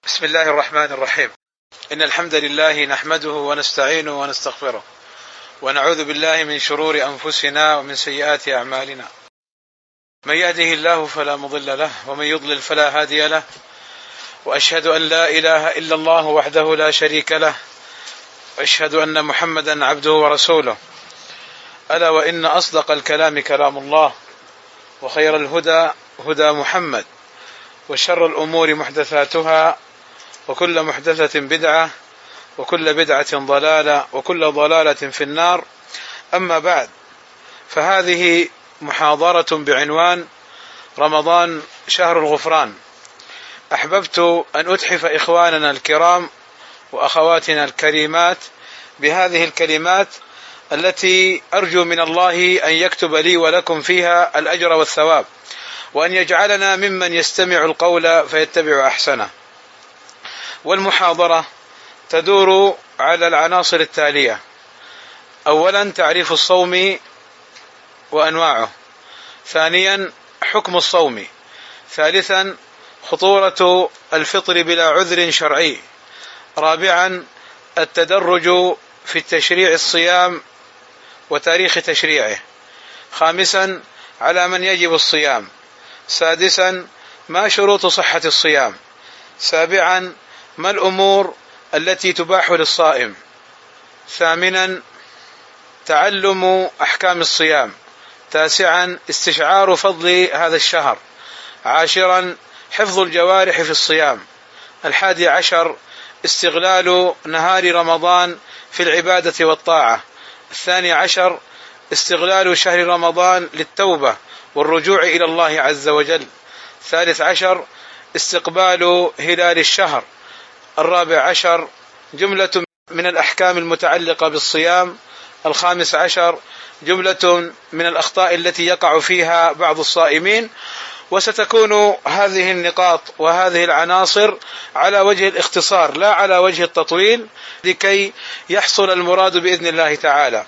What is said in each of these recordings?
بسم الله الرحمن الرحيم. إن الحمد لله نحمده ونستعينه ونستغفره ونعوذ بالله من شرور أنفسنا ومن سيئات أعمالنا. من يهده الله فلا مضل له ومن يضلل فلا هادي له، وأشهد أن لا إله إلا الله وحده لا شريك له، وأشهد أن محمدا عبده ورسوله. ألا وإن أصدق الكلام كلام الله، وخير الهدى هدى محمد، وشر الأمور محدثاتها، وكل محدثة بدعة، وكل بدعة ضلالة، وكل ضلالة في النار. أما بعد، فهذه محاضرة بعنوان رمضان شهر الغفران. أحببت أن أتحف إخواننا الكرام وأخواتنا الكريمات بهذه الكلمات التي أرجو من الله أن يكتب لي ولكم فيها الأجر والثواب، وأن يجعلنا ممن يستمع القول فيتبع أحسنه. والمحاضرة تدور على العناصر التالية: أولا، تعريف الصوم وأنواعه. ثانيا، حكم الصوم. ثالثا، خطورة الفطر بلا عذر شرعي. رابعا، التدرج في تشريع الصيام وتاريخ تشريعه. خامسا، على من يجب الصيام. سادسا، ما شروط صحة الصيام. سابعا، ما الأمور التي تباح للصائم. ثامنا، تعلم أحكام الصيام. تاسعا، استشعار فضل هذا الشهر. عاشرا، حفظ الجوارح في الصيام. 11، استغلال نهار رمضان في العبادة والطاعة. 12، استغلال شهر رمضان للتوبة والرجوع إلى الله عز وجل. 13، استقبال هلال الشهر. 14، جملة من الأحكام المتعلقة بالصيام. 15، جملة من الأخطاء التي يقع فيها بعض الصائمين. وستكون هذه النقاط وهذه العناصر على وجه الاختصار لا على وجه التطويل، لكي يحصل المراد بإذن الله تعالى.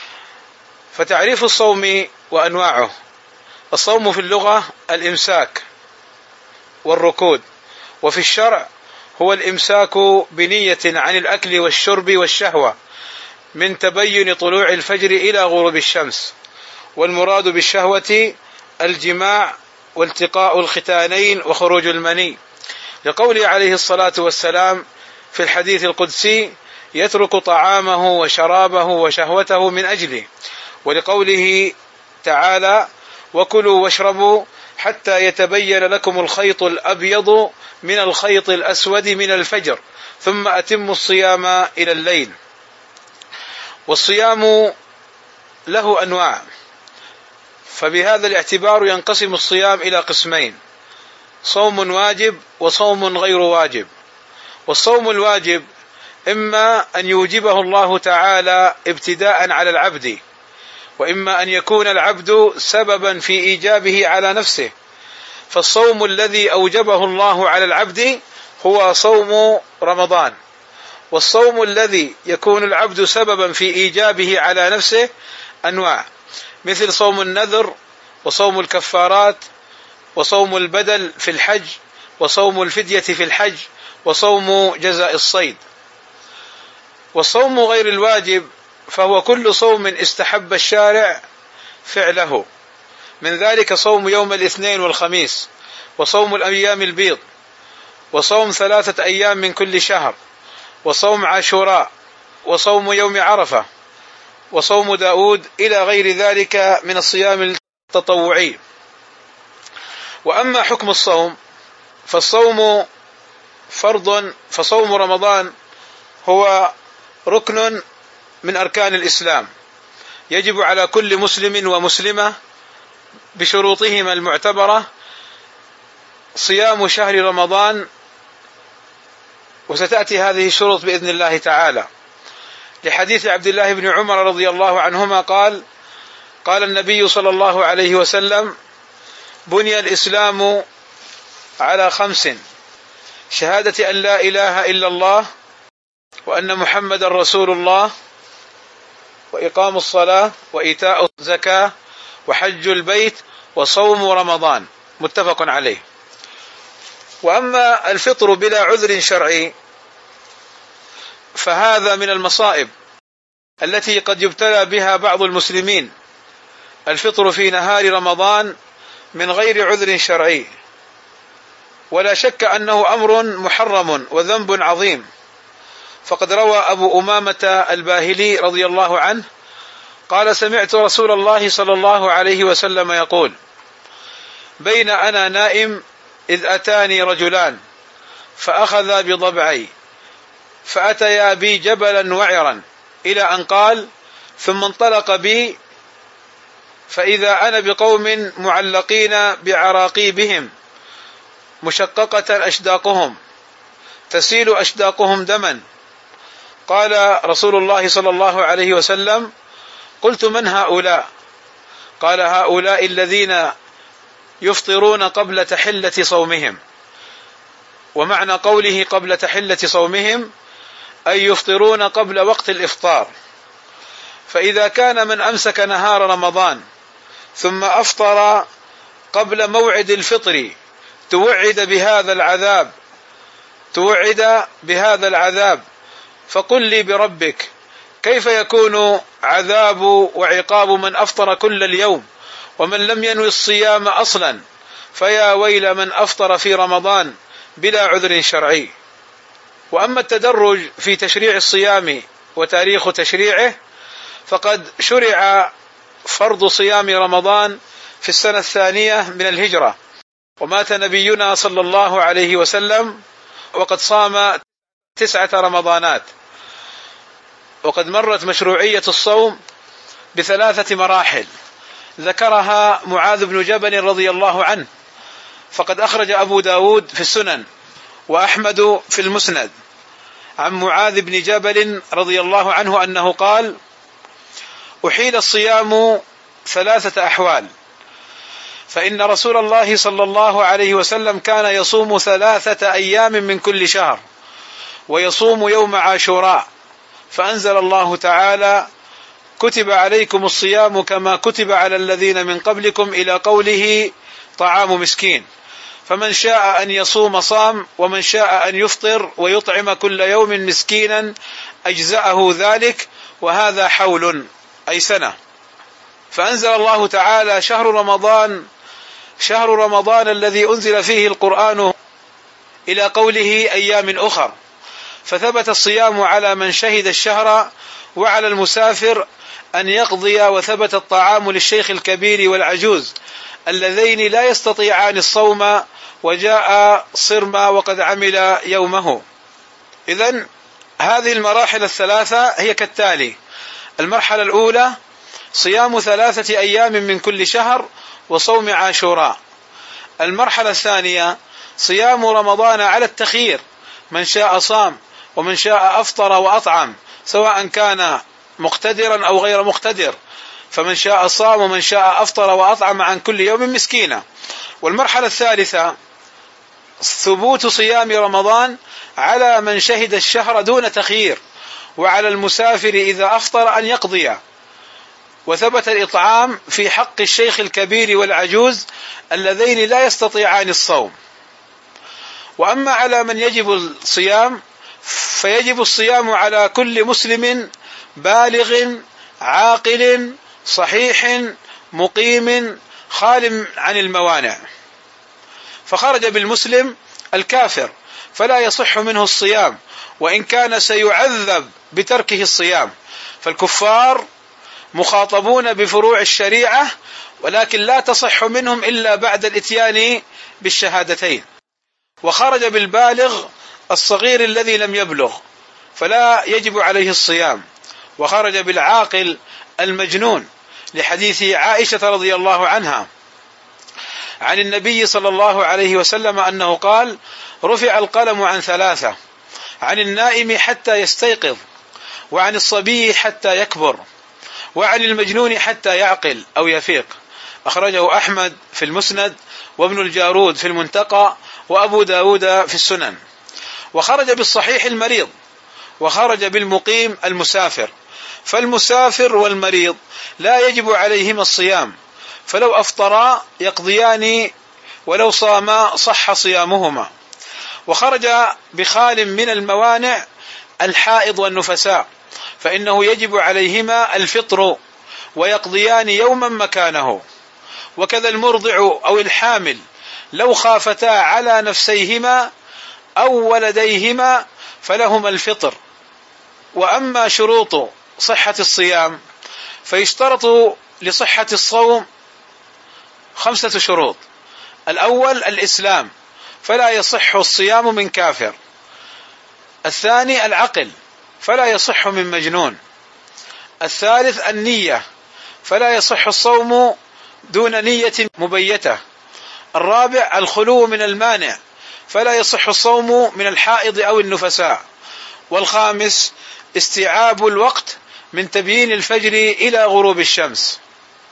فتعريف الصوم وأنواعه: الصوم في اللغة الإمساك والركود، وفي الشرع هو الإمساك بنية عن الأكل والشرب والشهوة من تبين طلوع الفجر إلى غروب الشمس. والمراد بالشهوة الجماع والتقاء الختانين وخروج المني، لقوله عليه الصلاة والسلام في الحديث القدسي: يترك طعامه وشرابه وشهوته من أجله. ولقوله تعالى: وكلوا واشربوا حتى يتبين لكم الخيط الأبيض من الخيط الأسود من الفجر ثم أتموا الصيام إلى الليل. والصيام له أنواع، فبهذا الاعتبار ينقسم الصيام إلى قسمين: صوم واجب وصوم غير واجب. والصوم الواجب إما أن يوجبه الله تعالى ابتداء على العبد، وإما أن يكون العبد سببا في إيجابه على نفسه. فالصوم الذي أوجبه الله على العبد هو صوم رمضان، والصوم الذي يكون العبد سببا في إيجابه على نفسه أنواع، مثل صوم النذر، وصوم الكفارات، وصوم البدل في الحج، وصوم الفدية في الحج، وصوم جزاء الصيد. والصوم غير الواجب فهو كل صوم استحب الشارع فعله، من ذلك صوم يوم الاثنين والخميس، وصوم الأيام البيض، وصوم 3 أيام من كل شهر، وصوم عاشوراء، وصوم يوم عرفة، وصوم داود، إلى غير ذلك من الصيام التطوعي. وأما حكم الصوم فالصوم فرض، فصوم رمضان هو ركن من أركان الإسلام، يجب على كل مسلم ومسلمة بشروطهما المعتبرة صيام شهر رمضان، وستأتي هذه الشروط بإذن الله تعالى. لحديث عبد الله بن عمر رضي الله عنهما قال: قال النبي صلى الله عليه وسلم: بني الإسلام على 5: شهادة أن لا إله إلا الله، وأن محمد رسول الله، وإقام الصلاة، وإيتاء الزكاة، وحج البيت، وصوم رمضان. متفق عليه. وأما الفطر بلا عذر شرعي فهذا من المصائب التي قد يبتلى بها بعض المسلمين، الفطر في نهار رمضان من غير عذر شرعي، ولا شك أنه أمر محرم وذنب عظيم. فقد روى أبو أمامة الباهلي رضي الله عنه قال: سمعت رسول الله صلى الله عليه وسلم يقول: بين أنا نائم إذ أتاني رجلان فأخذا بضبعي فأتيا بي جبلا وعرا، إلى أن قال: ثم انطلق بي فإذا أنا بقوم معلقين بعراقيبهم مشققة أشداقهم تسيل أشداقهم دما. قال رسول الله صلى الله عليه وسلم: قلت: من هؤلاء؟ قال: هؤلاء الذين يفطرون قبل تحلة صومهم. ومعنى قوله قبل تحلة صومهم أي يفطرون قبل وقت الإفطار. فإذا كان من أمسك نهار رمضان ثم أفطر قبل موعد الفطر توعد بهذا العذاب، فقل لي بربك كيف يكون عذاب وعقاب من أفطر كل اليوم ومن لم ينوي الصيام أصلا؟ فيا ويل من أفطر في رمضان بلا عذر شرعي. وأما التدرج في تشريع الصيام وتاريخ تشريعه فقد شرع فرض صيام رمضان في السنة 2 من الهجرة، ومات نبينا صلى الله عليه وسلم وقد صام 9 رمضانات. وقد مرت مشروعية الصوم ب3 مراحل ذكرها معاذ بن جبل رضي الله عنه، فقد أخرج أبو داود في السنن وأحمد في المسند عن معاذ بن جبل رضي الله عنه أنه قال: أحيل الصيام 3 أحوال، فإن رسول الله صلى الله عليه وسلم كان يصوم 3 أيام من كل شهر ويصوم يوم عاشوراء، فأنزل الله تعالى: كتب عليكم الصيام كما كتب على الذين من قبلكم إلى قوله طعام مسكين، فمن شاء أن يصوم صام ومن شاء أن يفطر ويطعم كل يوم مسكينا أجزأه ذلك، وهذا حول أي سنة. فأنزل الله تعالى: شهر رمضان الذي أنزل فيه القرآن إلى قوله أيام أخر، فثبت الصيام على من شهد الشهر وعلى المسافر أن يقضي، وثبت الطعام للشيخ الكبير والعجوز اللذين لا يستطيعان الصوم، وجاء صرما وقد عمل يومه. إذن هذه المراحل ال3 هي كالتالي: المرحلة الأولى صيام 3 أيام من كل شهر وصوم عاشوراء. المرحلة الثانية صيام رمضان على التخيير، من شاء صام ومن شاء أفطر وأطعم، سواء كان مقتدرا أو غير مقتدر، فمن شاء صام ومن شاء أفطر وأطعم عن كل يوم مسكينا. والمرحلة الثالثة ثبوت صيام رمضان على من شهد الشهر دون تخيير، وعلى المسافر إذا أفطر أن يقضي، وثبت الإطعام في حق الشيخ الكبير والعجوز اللذين لا يستطيعان الصوم. وأما على من يجب الصيام فيجب الصيام على كل مسلم بالغ عاقل صحيح مقيم خال عن الموانع. فخرج بالمسلم الكافر فلا يصح منه الصيام، وإن كان سيعذب بتركه الصيام، فالكفار مخاطبون بفروع الشريعة ولكن لا تصح منهم إلا بعد الإتيان بالشهادتين. وخرج بالبالغ الصغير الذي لم يبلغ فلا يجب عليه الصيام. وخرج بالعاقل المجنون لحديث عائشة رضي الله عنها عن النبي صلى الله عليه وسلم أنه قال: رفع القلم عن 3، عن النائم حتى يستيقظ، وعن الصبي حتى يكبر، وعن المجنون حتى يعقل أو يفيق. أخرجه أحمد في المسند، وابن الجارود في المنتقى، وأبو داود في السنن. وخرج بالصحيح المريض، وخرج بالمقيم المسافر. فالمسافر والمريض لا يجب عليهما الصيام، فلو أفطرا يقضيان، ولو صاما صح صيامهما. وخرج بخال من الموانع الحائض والنفساء، فإنه يجب عليهما الفطر ويقضيان يوما مكانه. وكذا المرضع أو الحامل لو خافتا على نفسيهما أو ولديهما فلهما الفطر. وأما شروط صحة الصيام فيشترط لصحة الصوم 5 شروط. الأول الإسلام، فلا يصح الصيام من كافر. الثاني العقل، فلا يصح من مجنون. الثالث النية، فلا يصح الصوم دون نية مبيتة. الرابع الخلو من المانع، فلا يصح الصوم من الحائض أو النفساء. والخامس استيعاب الوقت من تبيين الفجر إلى غروب الشمس.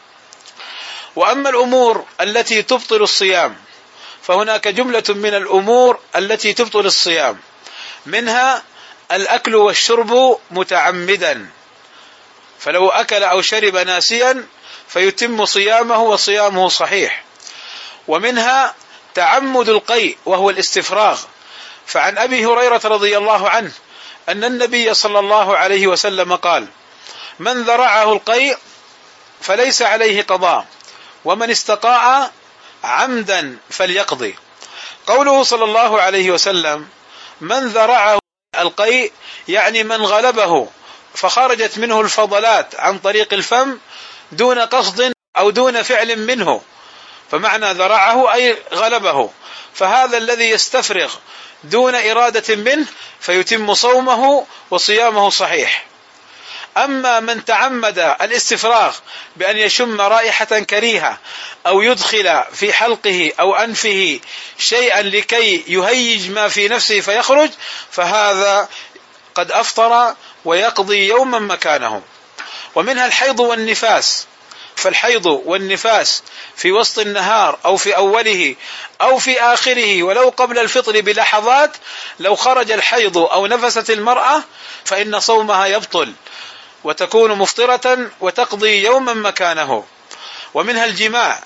وأما الأمور التي تبطل الصيام فهناك جملة من الأمور التي تبطل الصيام، منها الأكل والشرب متعمدا، فلو أكل أو شرب ناسيا فيتم صيامه وصيامه صحيح. ومنها تعمد القيء وهو الاستفراغ، فعن أبي هريرة رضي الله عنه أن النبي صلى الله عليه وسلم قال: من ذرعه القيء فليس عليه قضاء، ومن استقاء عمدا فليقضي. قوله صلى الله عليه وسلم من ذرعه القيء يعني من غلبه فخرجت منه الفضلات عن طريق الفم دون قصد أو دون فعل منه، فمعنى ذرعه أي غلبه، فهذا الذي يستفرغ دون إرادة منه فيتم صومه وصيامه صحيح. أما من تعمد الاستفراغ بأن يشم رائحة كريهة أو يدخل في حلقه أو أنفه شيئا لكي يهيج ما في نفسه فيخرج، فهذا قد أفطر ويقضي يوما مكانه. ومنها الحيض والنفاس، فالحيض والنفاس في وسط النهار أو في أوله أو في آخره ولو قبل الفطر بلحظات، لو خرج الحيض أو نفست المرأة فإن صومها يبطل وتكون مفطرة وتقضي يوما مكانه. ومنها الجماع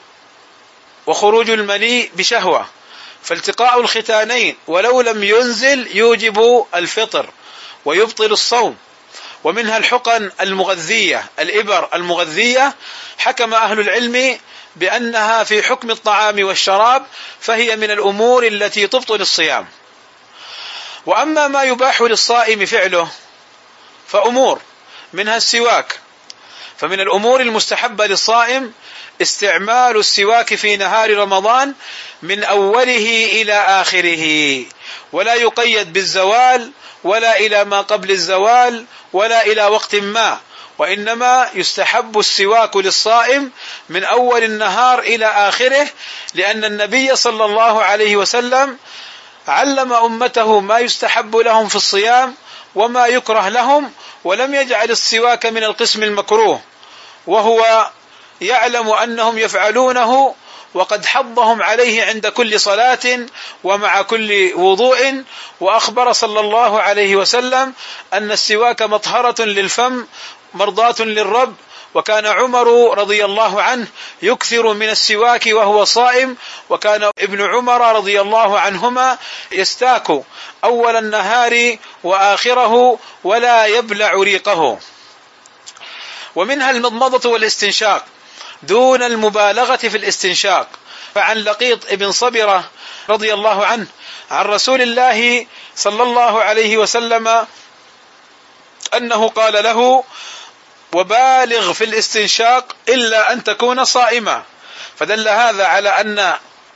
وخروج المني بشهوة، فالتقاء الختانين ولو لم ينزل يوجب الفطر ويبطل الصوم. ومنها الحقن المغذية، الإبر المغذية، حكم أهل العلم بأنها في حكم الطعام والشراب، فهي من الأمور التي تبطل الصيام. وأما ما يباح للصائم فعله فأمور، منها السواك، فمن الأمور المستحبة للصائم استعمال السواك في نهار رمضان من أوله إلى آخره، ولا يقيد بالزوال ولا إلى ما قبل الزوال ولا إلى وقت ما، وإنما يستحب السواك للصائم من أول النهار إلى آخره، لأن النبي صلى الله عليه وسلم علم أمته ما يستحب لهم في الصيام وما يكره لهم، ولم يجعل السواك من القسم المكروه، وهو يعلم أنهم يفعلونه، وقد حضهم عليه عند كل صلاة ومع كل وضوء. وأخبر صلى الله عليه وسلم أن السواك مطهرة للفم مرضاة للرب. وكان عمر رضي الله عنه يكثر من السواك وهو صائم، وكان ابن عمر رضي الله عنهما يستاك أول النهار وآخره ولا يبلع ريقه. ومنها المضمضة والاستنشاق دون المبالغة في الاستنشاق، فعن لقيط ابن صبرة رضي الله عنه عن رسول الله صلى الله عليه وسلم أنه قال له: وبالغ في الاستنشاق إلا أن تكون صائما. فدل هذا على أن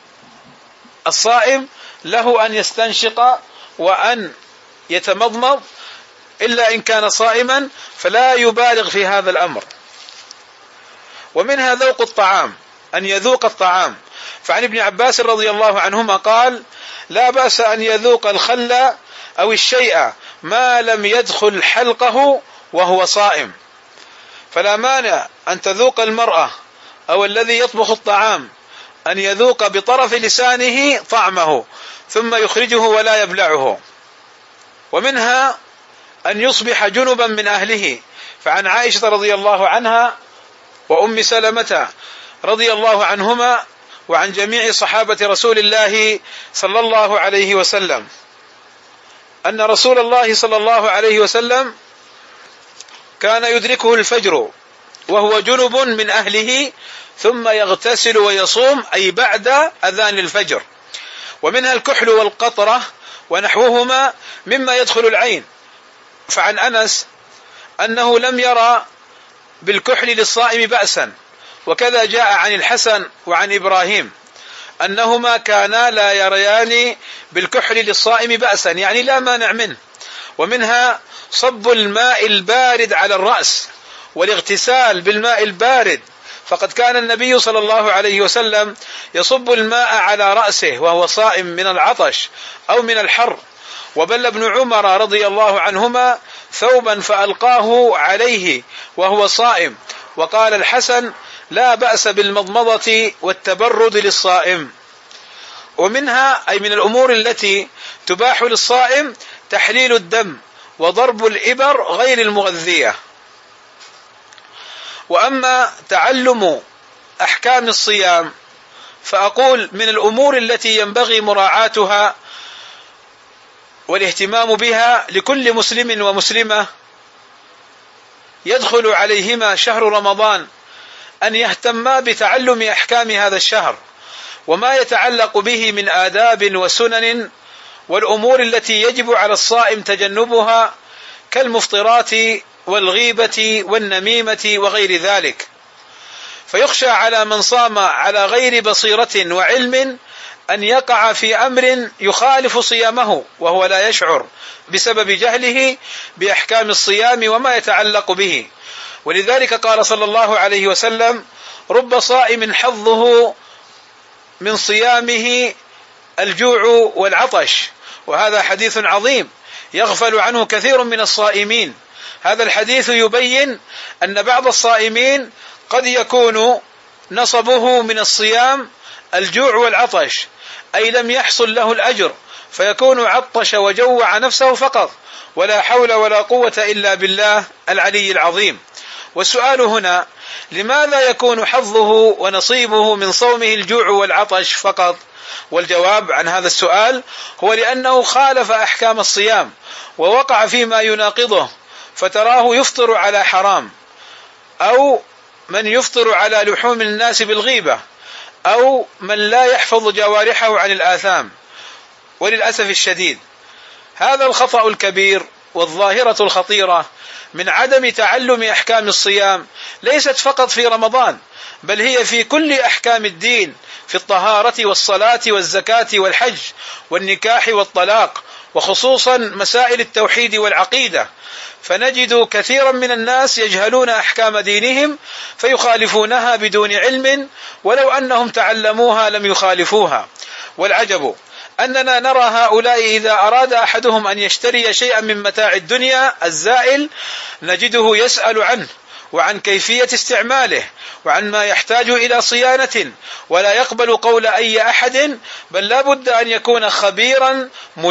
الصائم له أن يستنشق وأن يتمضمض إلا إن كان صائما، فلا يبالغ في هذا الأمر. ومنها ذوق الطعام، أن يذوق الطعام، فعن ابن عباس رضي الله عنهما قال: لا بأس أن يذوق الخل أو الشيء ما لم يدخل حلقه وهو صائم. فلا مانع أن تذوق المرأة أو الذي يطبخ الطعام أن يذوق بطرف لسانه طعمه ثم يخرجه ولا يبلعه. ومنها أن يصبح جنبا من أهله، فعن عائشة رضي الله عنها وأم سلمة رضي الله عنهما وعن جميع صحابة رسول الله صلى الله عليه وسلم أن رسول الله صلى الله عليه وسلم كان يدركه الفجر وهو جنب من أهله ثم يغتسل ويصوم، أي بعد أذان الفجر. ومنها الكحل والقطرة ونحوهما مما يدخل العين. فعن أنس أنه لم يرى بالكحل للصائم بأسا، وكذا جاء عن الحسن وعن إبراهيم أنهما كانا لا يريان بالكحل للصائم بأسا، يعني لا مانع منه. ومنها صب الماء البارد على الرأس والاغتسال بالماء البارد، فقد كان النبي صلى الله عليه وسلم يصب الماء على رأسه وهو صائم من العطش أو من الحر. وبل ابن عمر رضي الله عنهما ثوبا فألقاه عليه وهو صائم. وقال الحسن: لا بأس بالمضمضة والتبرد للصائم. ومنها أي من الأمور التي تباح للصائم تحليل الدم وضرب الإبر غير المغذية. وأما تعلم أحكام الصيام فأقول من الأمور التي ينبغي مراعاتها والاهتمام بها لكل مسلم ومسلمة يدخل عليهما شهر رمضان أن يهتما بتعلم أحكام هذا الشهر وما يتعلق به من آداب وسنن والأمور التي يجب على الصائم تجنبها كالمفطرات والغيبة والنميمة وغير ذلك. فيخشى على من صام على غير بصيرة وعلم أن يقع في أمر يخالف صيامه وهو لا يشعر بسبب جهله بأحكام الصيام وما يتعلق به. ولذلك قال صلى الله عليه وسلم: رب صائم حظه من صيامه الجوع والعطش. وهذا حديث عظيم يغفل عنه كثير من الصائمين. هذا الحديث يبين أن بعض الصائمين قد يكون نصبه من الصيام الجوع والعطش، أي لم يحصل له الأجر، فيكون عطش وجوع نفسه فقط، ولا حول ولا قوة إلا بالله العلي العظيم. والسؤال هنا: لماذا يكون حظه ونصيبه من صومه الجوع والعطش فقط؟ والجواب عن هذا السؤال هو لأنه خالف أحكام الصيام ووقع فيما يناقضه، فتراه يفطر على حرام، أو من يفطر على لحوم الناس بالغيبة، أو من لا يحفظ جوارحه عن الآثام. وللأسف الشديد هذا الخطأ الكبير والظاهرة الخطيرة من عدم تعلم أحكام الصيام ليست فقط في رمضان، بل هي في كل أحكام الدين، في الطهارة والصلاة والزكاة والحج والنكاح والطلاق، وخصوصا مسائل التوحيد والعقيدة. فنجد كثيرا من الناس يجهلون أحكام دينهم فيخالفونها بدون علم، ولو أنهم تعلموها لم يخالفوها. والعجب أننا نرى هؤلاء إذا أراد أحدهم أن يشتري شيئا من متاع الدنيا الزائل نجده يسأل عنه وعن كيفية استعماله وعن ما يحتاج إلى صيانة، ولا يقبل قول أي أحد، بل لا بد أن يكون خبيرا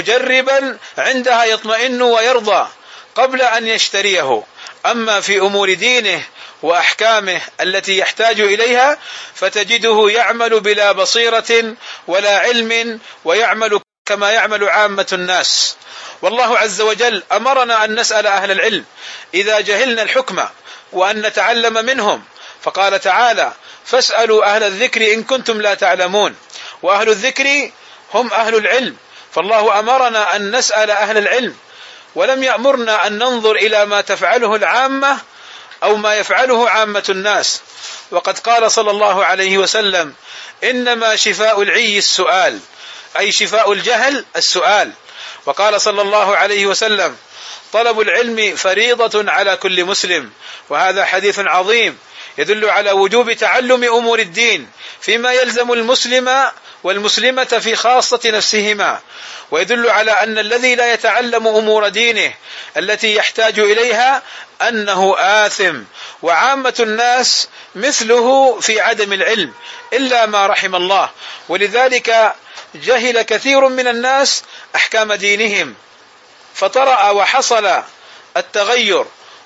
مجربا عندها يطمئن ويرضى قبل أن يشتريه. أما في أمور دينه وأحكامه التي يحتاج إليها فتجده يعمل بلا بصيرة ولا علم، ويعمل كما يعمل عامة الناس. والله عز وجل أمرنا أن نسأل أهل العلم إذا جهلنا الحكم وأن نتعلم منهم، فقال تعالى: فاسألوا أهل الذكر إن كنتم لا تعلمون. وأهل الذكر هم أهل العلم، فالله أمرنا أن نسأل أهل العلم، ولم يأمرنا أن ننظر إلى ما تفعله العامة أو ما يفعله عامة الناس. وقد قال صلى الله عليه وسلم: إنما شفاء العي السؤال، أي شفاء الجهل السؤال. وقال صلى الله عليه وسلم: طلب العلم فريضة على كل مسلم. وهذا حديث عظيم يدل على وجوب تعلم أمور الدين فيما يلزم المسلم والمسلمة في خاصة نفسهما، ويدل على أن الذي لا يتعلم أمور دينه التي يحتاج إليها أنه آثم، وعامة الناس مثله في عدم العلم إلا ما رحم الله. ولذلك جهل كثير من الناس أحكام دينهم، فطرأ وحصل التغير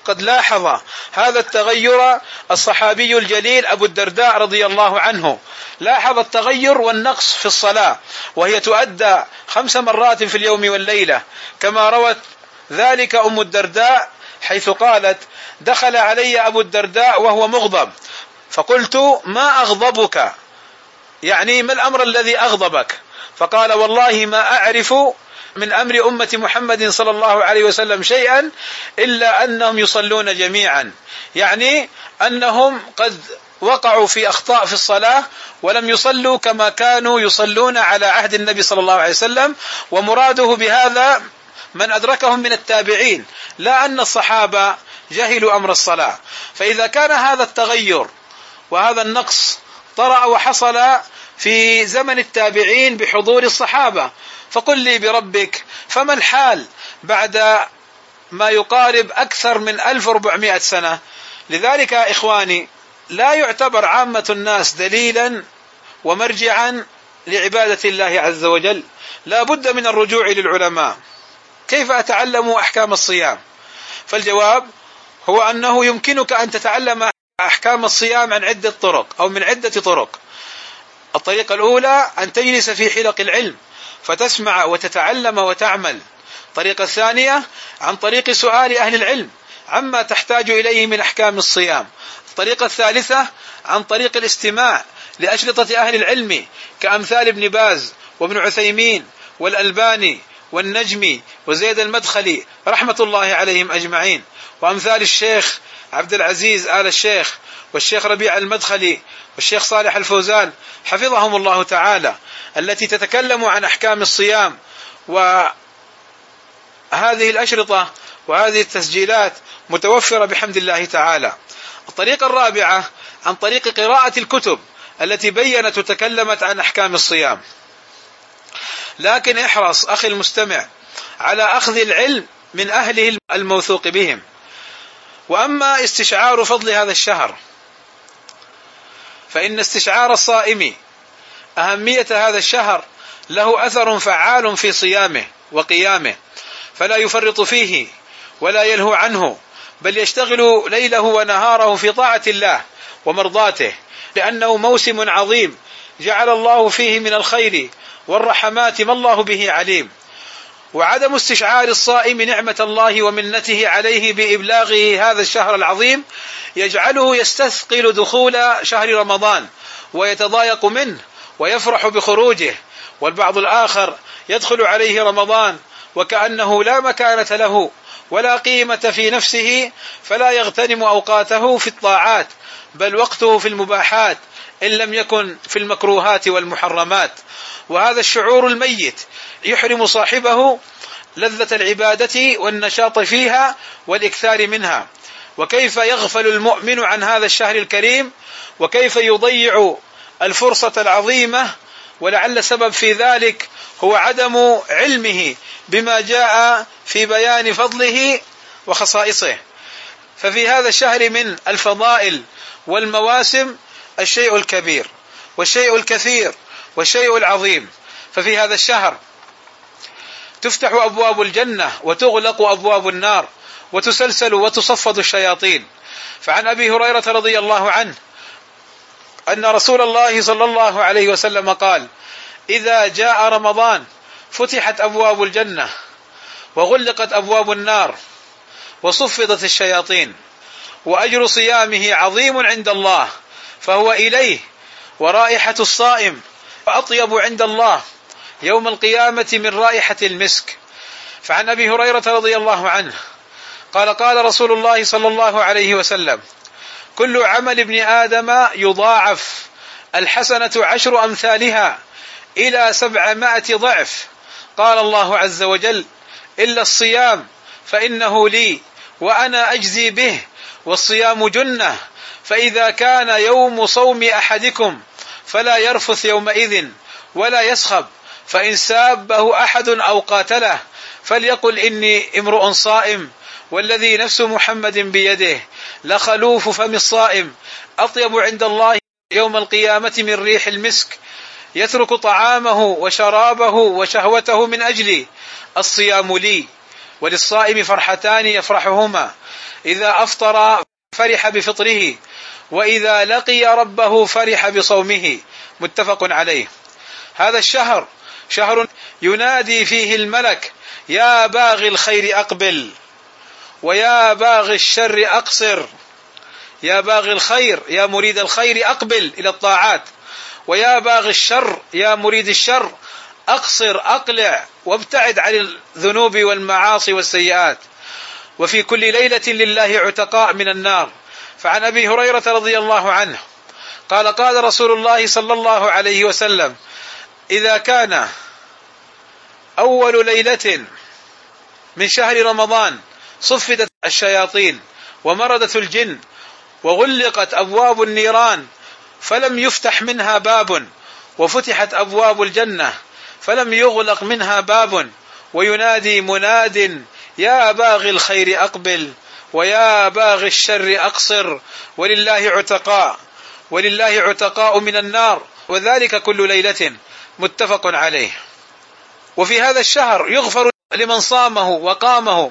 وقد لاحظ هذا التغير الصحابي الجليل أبو الدرداء رضي الله عنه، لاحظ التغير والنقص في الصلاة، وهي تؤدى 5 مرات في اليوم والليلة، كما روت ذلك أم الدرداء حيث قالت: دخل علي أبو الدرداء وهو مغضب، فقلت: ما أغضبك؟ يعني ما الأمر الذي أغضبك؟ فقال: والله ما أعرف من أمر أمة محمد صلى الله عليه وسلم شيئا إلا أنهم يصلون جميعا، يعني أنهم قد وقعوا في أخطاء في الصلاة ولم يصلوا كما كانوا يصلون على عهد النبي صلى الله عليه وسلم. ومراده بهذا من أدركهم من التابعين، لا أن الصحابة جهلوا أمر الصلاة. فإذا كان هذا التغير وهذا النقص طرأ وحصل في زمن التابعين بحضور الصحابة، فقل لي بربك فما الحال بعد ما يقارب أكثر من 1400 سنة؟ لذلك إخواني، لا يعتبر عامة الناس دليلا ومرجعا لعبادة الله عز وجل، لا بد من الرجوع للعلماء. كيف أتعلم أحكام الصيام؟ فالجواب هو أنه يمكنك أن تتعلم أحكام الصيام عن عدة طرق أو من عدة طرق. الطريقة الأولى أن تجلس في حلق العلم فتسمع وتتعلم وتعمل. الطريقة الثانية عن طريق سؤال أهل العلم عما تحتاج إليه من أحكام الصيام. الطريقة الثالثة عن طريق الاستماع لأشرطة أهل العلم كأمثال ابن باز وابن عثيمين والألباني والنجمي وزيد المدخلي رحمة الله عليهم أجمعين، وأمثال الشيخ عبد العزيز آل الشيخ والشيخ ربيع المدخلي والشيخ صالح الفوزان حفظهم الله تعالى، التي تتكلم عن أحكام الصيام. وهذه الأشرطة وهذه التسجيلات متوفرة بحمد الله تعالى. الطريقة الرابعة عن طريق قراءة الكتب التي بيّنت وتكلمت عن أحكام الصيام. لكن احرص أخي المستمع على أخذ العلم من أهله الموثوق بهم. وأما استشعار فضل هذا الشهر، فإن استشعار الصائم أهمية هذا الشهر له أثر فعال في صيامه وقيامه، فلا يفرط فيه ولا يلهو عنه، بل يشتغل ليله ونهاره في طاعة الله ومرضاته، لأنه موسم عظيم جعل الله فيه من الخير والرحمات ما الله به عليم. وعدم استشعار الصائم نعمة الله ومنته عليه بإبلاغه هذا الشهر العظيم يجعله يستثقل دخول شهر رمضان ويتضايق منه ويفرح بخروجه. والبعض الآخر يدخل عليه رمضان وكأنه لا مكانة له ولا قيمة في نفسه، فلا يغتنم أوقاته في الطاعات، بل وقته في المباحات إن لم يكن في المكروهات والمحرمات. وهذا الشعور الميت يحرم صاحبه لذة العبادة والنشاط فيها والإكثار منها. وكيف يغفل المؤمن عن هذا الشهر الكريم، وكيف يضيع الفرصة العظيمة، ولعل السبب في ذلك هو عدم علمه بما جاء في بيان فضله وخصائصه. ففي هذا الشهر من الفضائل والمواسم الشيء الكبير والشيء الكثير والشيء العظيم. ففي هذا الشهر تفتح أبواب الجنة وتغلق أبواب النار وتسلسل وتصفد الشياطين. فعن أبي هريرة رضي الله عنه أن رسول الله صلى الله عليه وسلم قال: إذا جاء رمضان فتحت أبواب الجنة وغلقت أبواب النار وصفدت الشياطين، وأجر صيامه عظيم عند الله، فهو إليه، ورائحة الصائم أطيب عند الله يوم القيامة من رائحة المسك. فعن أبي هريرة رضي الله عنه قال: قال رسول الله صلى الله عليه وسلم: كل عمل ابن آدم يضاعف، الحسنة 10 أمثالها إلى 700 ضعف. قال الله عز وجل: إلا الصيام فإنه لي وأنا أجزي به، والصيام جنة، فإذا كان يوم صوم أحدكم فلا يرفث يومئذ ولا يسخب، فإن سابه أحد أو قاتله فليقل إني امرؤ صائم، والذي نفس محمد بيده لخلوف فم الصائم أطيب عند الله يوم القيامة من ريح المسك، يترك طعامه وشرابه وشهوته من أجلي. الصيام لي، وللصائم فرحتان يفرحهما: إذا أفطر فرح بفطره، وإذا لقي ربه فرح بصومه، متفق عليه. هذا الشهر شهر ينادي فيه الملك: يا باغي الخير أقبل، ويا باغي الشر أقصر. يا باغي الخير، يا مريد الخير، أقبل إلى الطاعات، ويا باغي الشر، يا مريد الشر، أقصر، أقلع وابتعد عن الذنوب والمعاصي والسيئات. وفي كل ليلة لله عتقاء من النار. فعن أبي هريرة رضي الله عنه قال: قال رسول الله صلى الله عليه وسلم: إذا كان أول ليلة من شهر رمضان صفدت الشياطين ومردت الجن وغلقت أبواب النيران فلم يفتح منها باب، وفتحت أبواب الجنة فلم يغلق منها باب، وينادي مناد: يا باغي الخير أقبل، ويا باغي الشر أقصر، ولله عتقاء من النار، وذلك كل ليلة، متفق عليه. وفي هذا الشهر يغفر لمن صامه وقامه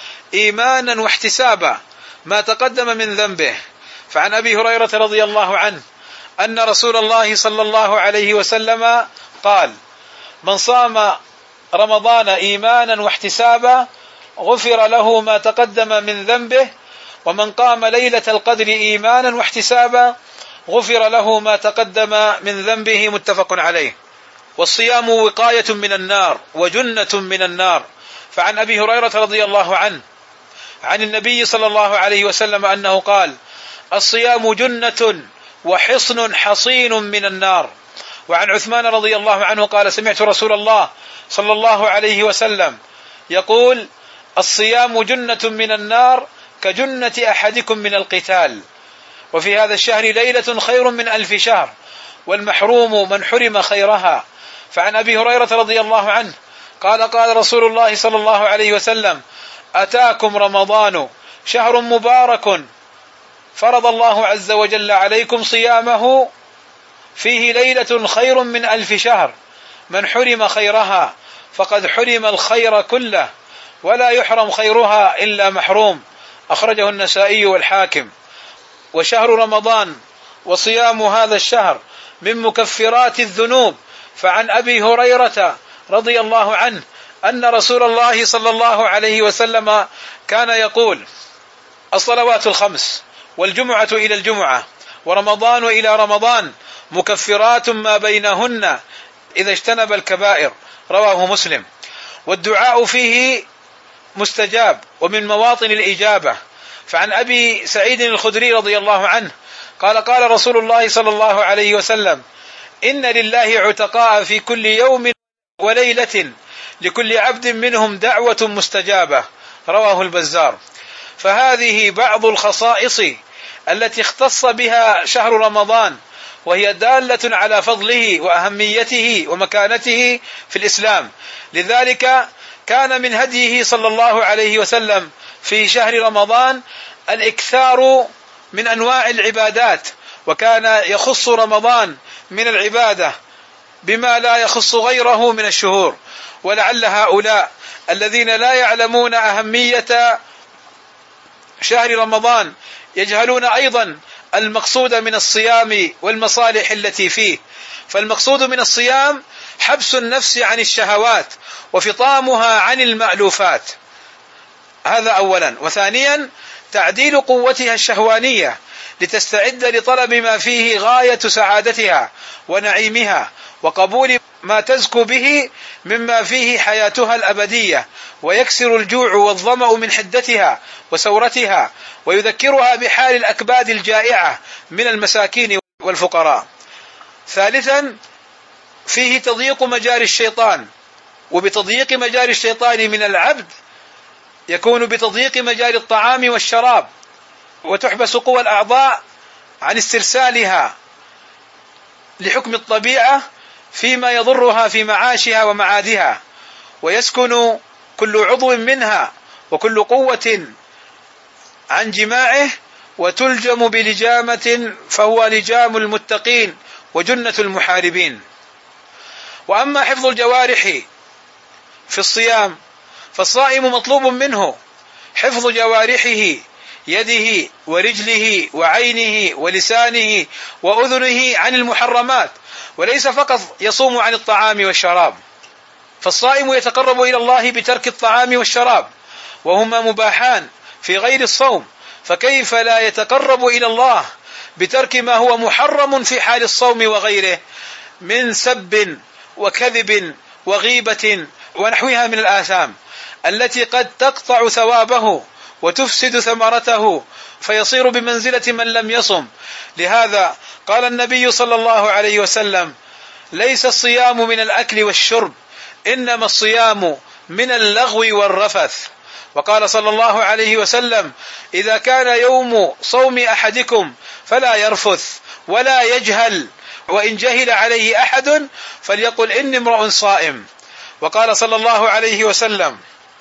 إيمانا واحتسابا ما تقدم من ذنبه. فعن أبي هريرة رضي الله عنه أن رسول الله صلى الله عليه وسلم قال: من صام رمضان إيمانا واحتسابا غفر له ما تقدم من ذنبه، ومن قام ليلة القدر إيمانا واحتسابا غفر له ما تقدم من ذنبه، متفق عليه. والصيام وقاية من النار وجنة من النار. فعن أبي هريرة رضي الله عنه عن النبي صلى الله عليه وسلم أنه قال: الصيام جنة وحصن حصين من النار. وعن عثمان رضي الله عنه قال: سمعت رسول الله صلى الله عليه وسلم يقول: الصيام جنة من النار كجنة أحدكم من القتال. وفي هذا الشهر ليلة خير من 1000 شهر، والمحروم من حرم خيرها. فعن أبي هريرة رضي الله عنه قال: قال رسول الله صلى الله عليه وسلم: أتاكم رمضان شهر مبارك فرض الله عز وجل عليكم صيامه، فيه ليلة خير من 1000 شهر، من حرم خيرها فقد حرم الخير كله، ولا يحرم خيرها إلا محروم. أخرجه النسائي والحاكم. وشهر رمضان وصيام هذا الشهر من مكفرات الذنوب. فعن أبي هريرة رضي الله عنه أن رسول الله صلى الله عليه وسلم كان يقول: الصلوات الخمس والجمعة إلى الجمعة ورمضان إلى رمضان مكفرات ما بينهن إذا اجتنب الكبائر. رواه مسلم. والدعاء فيه مستجاب ومن مواطن الإجابة. فعن أبي سعيد الخدري رضي الله عنه قال: قال رسول الله صلى الله عليه وسلم: إن لله عتقاء في كل يوم وليلة لكل عبد منهم دعوة مستجابة. رواه البزار. فهذه بعض الخصائص التي اختص بها شهر رمضان، وهي دالة على فضله وأهميته ومكانته في الإسلام. لذلك كان من هديه صلى الله عليه وسلم في شهر رمضان الإكثار من أنواع العبادات، وكان يخص رمضان من العبادة بما لا يخص غيره من الشهور. ولعل هؤلاء الذين لا يعلمون أهمية شهر رمضان يجهلون أيضا المقصود من الصيام والمصالح التي فيه. فالمقصود من الصيام حبس النفس عن الشهوات وفطامها عن المألوفات، هذا أولا. وثانيا تعديل قوتها الشهوانية لتستعد لطلب ما فيه غاية سعادتها ونعيمها، وقبول ما تزكو به مما فيه حياتها الأبدية، ويكسر الجوع والظمأ من حدتها وسورتها، ويذكرها بحال الأكباد الجائعة من المساكين والفقراء. ثالثا فيه تضييق مجاري الشيطان، وبتضييق مجاري الشيطان من العبد يكون بتضييق مجاري الطعام والشراب، وتحبس قوى الأعضاء عن استرسالها لحكم الطبيعة فيما يضرها في معاشها ومعادها، ويسكن كل عضو منها وكل قوة عن جماعه، وتلجم بلجامة فهو لجام المتقين وجنة المحاربين. وأما حفظ الجوارح في الصيام فالصائم مطلوب منه حفظ جوارحه يده ورجله وعينه ولسانه وأذنه عن المحرمات، وليس فقط يصوم عن الطعام والشراب. فالصائم يتقرب إلى الله بترك الطعام والشراب وهما مباحان في غير الصوم، فكيف لا يتقرب إلى الله بترك ما هو محرم في حال الصوم وغيره من سب وكذب وغيبة ونحوها من الآثام التي قد تقطع ثوابه وتفسد ثمرته فيصير بمنزلة من لم يصم. لهذا قال النبي صلى الله عليه وسلم: ليس الصيام من الأكل والشرب، إنما الصيام من اللغو والرفث. وقال صلى الله عليه وسلم: إذا كان يوم صوم أحدكم فلا يرفث ولا يجهل، وإن جهل عليه أحد فليقل إني امرؤ صائم. وقال صلى الله عليه وسلم: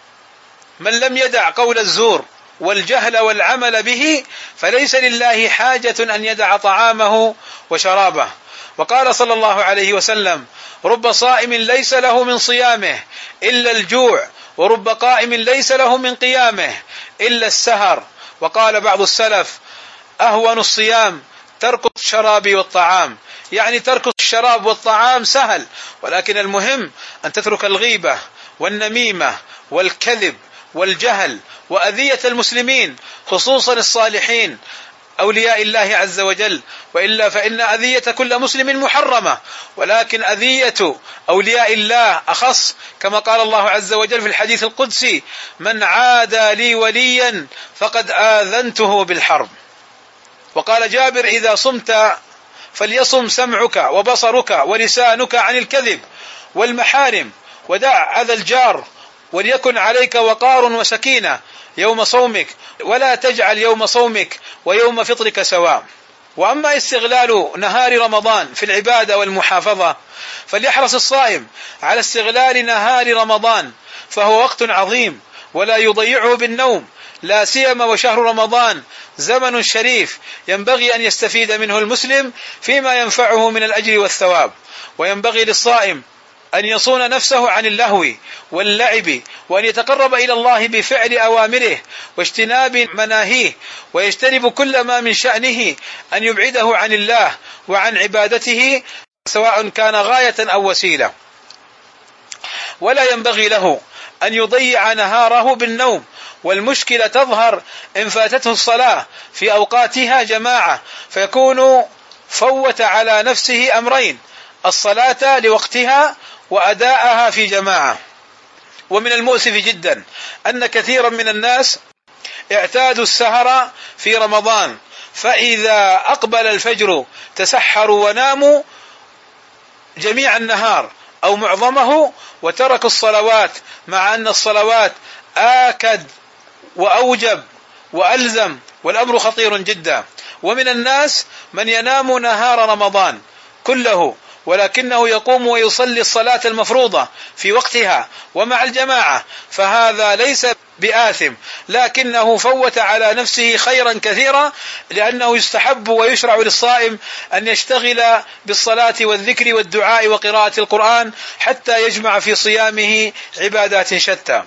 من لم يدع قول الزور والجهل والعمل به فليس لله حاجة أن يدع طعامه وشرابه. وقال صلى الله عليه وسلم: رب صائم ليس له من صيامه إلا الجوع، ورب قائم ليس له من قيامه إلا السهر. وقال بعض السلف: أهون الصيام ترك الشراب والطعام، يعني ترك الشراب والطعام سهل، ولكن المهم أن تترك الغيبة والنميمة والكذب والجهل وأذية المسلمين، خصوصا الصالحين أولياء الله عز وجل، وإلا فإن أذية كل مسلم محرمة، ولكن أذية أولياء الله أخص، كما قال الله عز وجل في الحديث القدسي: من عادى لي وليا فقد آذنته بالحرب. وقال جابر: إذا صمت فليصم سمعك وبصرك ولسانك عن الكذب والمحارم، ودع أذى الجار، وليكن عليك وقار وسكينة يوم صومك، ولا تجعل يوم صومك ويوم فطرك سواء. وأما استغلال نهار رمضان في العبادة والمحافظة، فليحرص الصائم على استغلال نهار رمضان، فهو وقت عظيم ولا يضيعه بالنوم، لا سيما وشهر رمضان زمن شريف ينبغي أن يستفيد منه المسلم فيما ينفعه من الأجر والثواب. وينبغي للصائم أن يصون نفسه عن اللهو واللعب، وأن يتقرب إلى الله بفعل أوامره واجتناب مناهيه، ويجتنب كل ما من شأنه أن يبعده عن الله وعن عبادته، سواء كان غاية أو وسيلة. ولا ينبغي له أن يضيع نهاره بالنوم، والمشكلة تظهر إن فاتته الصلاة في أوقاتها جماعة، فيكون فوت على نفسه أمرين: الصلاة لوقتها وأداءها في جماعة. ومن المؤسف جدا أن كثيرا من الناس اعتادوا السهر في رمضان، فإذا أقبل الفجر تسحروا وناموا جميع النهار أو معظمه، وتركوا الصلوات، مع أن الصلوات آكد وأوجب وألزم، والأمر خطير جدا. ومن الناس من ينام نهار رمضان كله، ولكنه يقوم ويصلي الصلاة المفروضة في وقتها ومع الجماعة، فهذا ليس بآثم، لكنه فوت على نفسه خيرا كثيرا، لأنه يستحب ويشرع للصائم أن يشتغل بالصلاة والذكر والدعاء وقراءة القرآن حتى يجمع في صيامه عبادات شتى.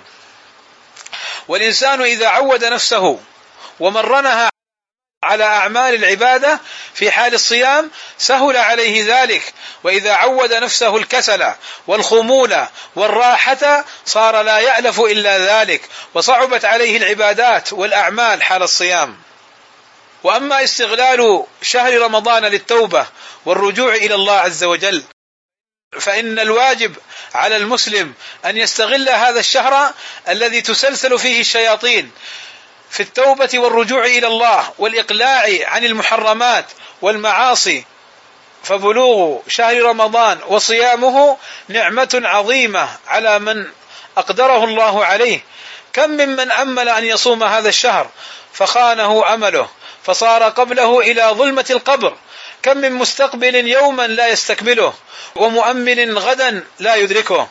والإنسان إذا عود نفسه ومرنها على أعمال العبادة في حال الصيام سهل عليه ذلك، وإذا عود نفسه الكسل والخمول والراحة صار لا يألف إلا ذلك، وصعبت عليه العبادات والأعمال حال الصيام. وأما استغلال شهر رمضان للتوبة والرجوع إلى الله عز وجل، فإن الواجب على المسلم أن يستغل هذا الشهر الذي تسلسل فيه الشياطين في التوبة والرجوع إلى الله والإقلاع عن المحرمات والمعاصي. فبلوغ شهر رمضان وصيامه نعمة عظيمة على من أقدره الله عليه. كم ممن أمل أن يصوم هذا الشهر فخانه أمله فصار قبله إلى ظلمة القبر، كم من مستقبل يوما لا يستكمله ومؤمن غدا لا يدركه.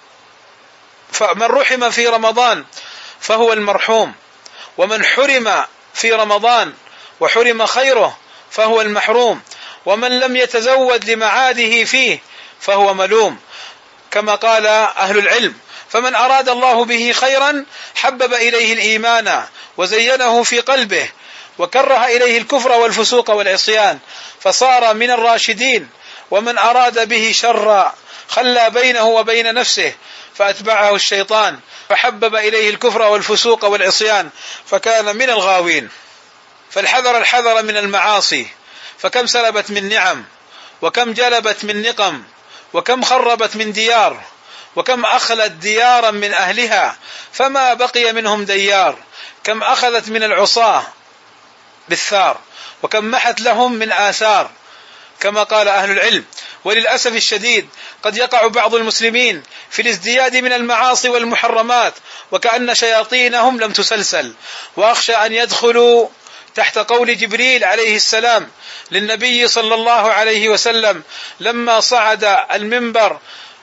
فمن رحم في رمضان فهو المرحوم، ومن حرم في رمضان وحرم خيره فهو المحروم، ومن لم يتزود لمعاده فيه فهو ملوم، كما قال أهل العلم: فمن أراد الله به خيرا حبب إليه الإيمان وزينه في قلبه وكره إليه الكفر والفسوق والعصيان، فصار من الراشدين. ومن أراد به شرا خلى بينه وبين نفسه فأتبعه الشيطان فحبب إليه الكفر والفسوق والعصيان فكان من الغاوين. فالحذر الحذر من المعاصي، فكم سلبت من نعم، وكم جلبت من نقم، وكم خربت من ديار، وكم أخلت ديارا من أهلها فما بقي منهم ديار، كم أخذت من العصاة بالثار، وكم محت لهم من آثار، كما قال أهل العلم. وللأسف الشديد قد يقع بعض المسلمين في الازدياد من المعاصي والمحرمات وكأن شياطينهم لم تسلسل. وأخشى أن يدخلوا تحت قول جبريل عليه السلام للنبي صلى الله عليه وسلم لما صعد المنبر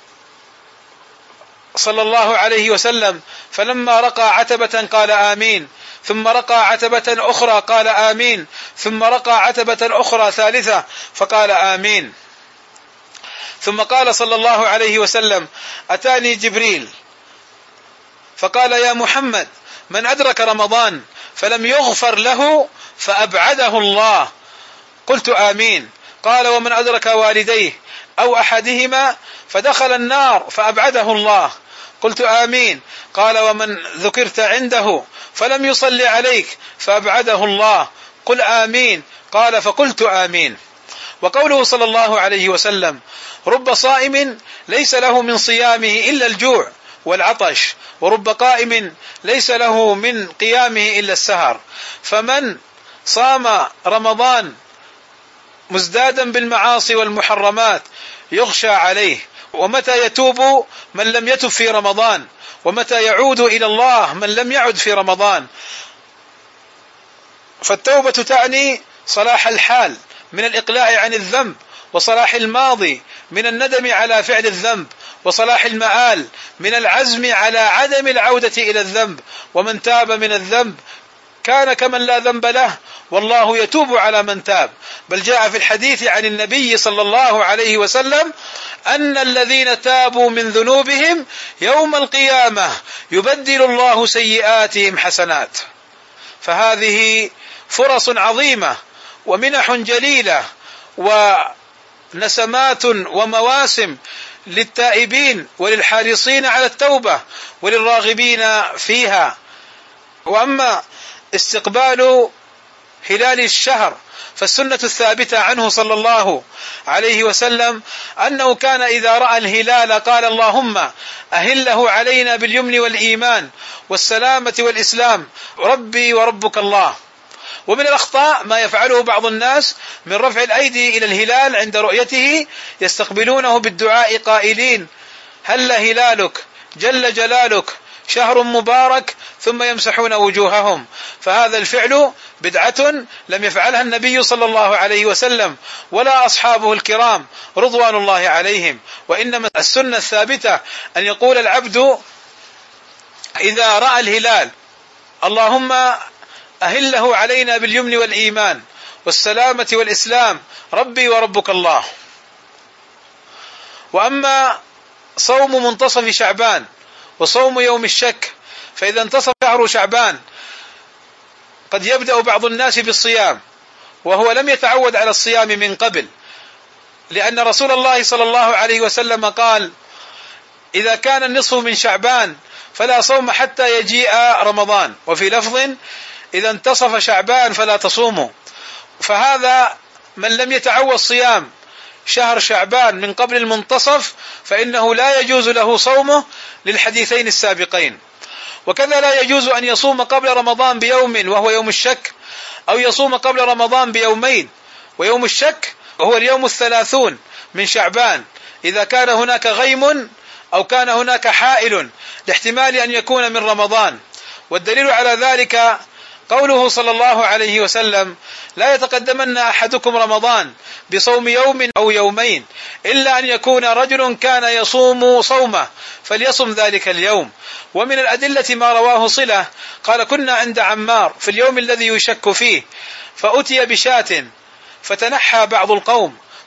صلى الله عليه وسلم، فلما رقى عتبة قال آمين، ثم رقى عتبة أخرى قال آمين، ثم رقى عتبة أخرى ثالثة فقال آمين. ثم قال صلى الله عليه وسلم: أتاني جبريل فقال: يا محمد، من أدرك رمضان فلم يغفر له فأبعده الله. قلت آمين. قال: ومن أدرك والديه أو أحدهما فدخل النار فأبعده الله. قلت آمين. قال: ومن ذكرت عنده فلم يصلي عليك فأبعده الله. قل آمين. قال: فقلت آمين. وقوله صلى الله عليه وسلم: رب صائم ليس له من صيامه إلا الجوع والعطش، ورب قائم ليس له من قيامه إلا السهر. فمن صام رمضان مزدادا بالمعاصي والمحرمات يخشى عليه. ومتى يتوب من لم يتب في رمضان؟ ومتى يعود إلى الله من لم يعد في رمضان؟ فالتوبة تعني صلاح الحال من الإقلاع عن الذنب، وصلاح الماضي من الندم على فعل الذنب، وصلاح المآل من العزم على عدم العودة إلى الذنب. ومن تاب من الذنب كان كمن لا ذنب له، والله يتوب على من تاب. بل جاء في الحديث عن النبي صلى الله عليه وسلم أن الذين تابوا من ذنوبهم يوم القيامة يبدل الله سيئاتهم حسنات. فهذه فرص عظيمة ومنح جليلة ونسمات ومواسم للتائبين وللحارصين على التوبة وللراغبين فيها. وأما استقبال هلال الشهر فالسنة الثابتة عنه صلى الله عليه وسلم أنه كان إذا رأى الهلال قال: اللهم أهله علينا باليمن والإيمان والسلامة والإسلام، ربي وربك الله. ومن الأخطاء ما يفعله بعض الناس من رفع الأيدي إلى الهلال عند رؤيته، يستقبلونه بالدعاء قائلين: هل هلالك جل جلالك شهر مبارك، ثم يمسحون وجوههم. فهذا الفعل بدعة لم يفعلها النبي صلى الله عليه وسلم ولا أصحابه الكرام رضوان الله عليهم. وإنما السنة الثابتة أن يقول العبد إذا رأى الهلال: اللهم أهله علينا باليمن والإيمان والسلامة والإسلام، ربي وربك الله. وأما صوم منتصف شعبان وصوم يوم الشك، فإذا انتصف شهر شعبان قد يبدأ بعض الناس بالصيام وهو لم يتعود على الصيام من قبل، لأن رسول الله صلى الله عليه وسلم قال: إذا كان النصف من شعبان فلا صوم حتى يجيء رمضان. وفي لفظ: إذا انتصف شعبان فلا تصوموا. فهذا من لم يتعود صيام شهر شعبان من قبل المنتصف فإنه لا يجوز له صومه للحديثين السابقين. وكذا لا يجوز أن يصوم قبل رمضان بيوم وهو يوم الشك، أو يصوم قبل رمضان بيومين، ويوم الشك هو اليوم 30 من شعبان إذا كان هناك غيم أو كان هناك حائل لاحتمال أن يكون من رمضان. والدليل على ذلك قوله صلى الله عليه وسلم: لا يتقدمن أحدكم رمضان بصوم يوم أو يومين إلا أن يكون رجل كان يصوم صومه فليصم ذلك اليوم. ومن الأدلة ما رواه صلة قال: كنا عند عمار في اليوم الذي يشك فيه، فأتي بشاة فتنحى بعض القوم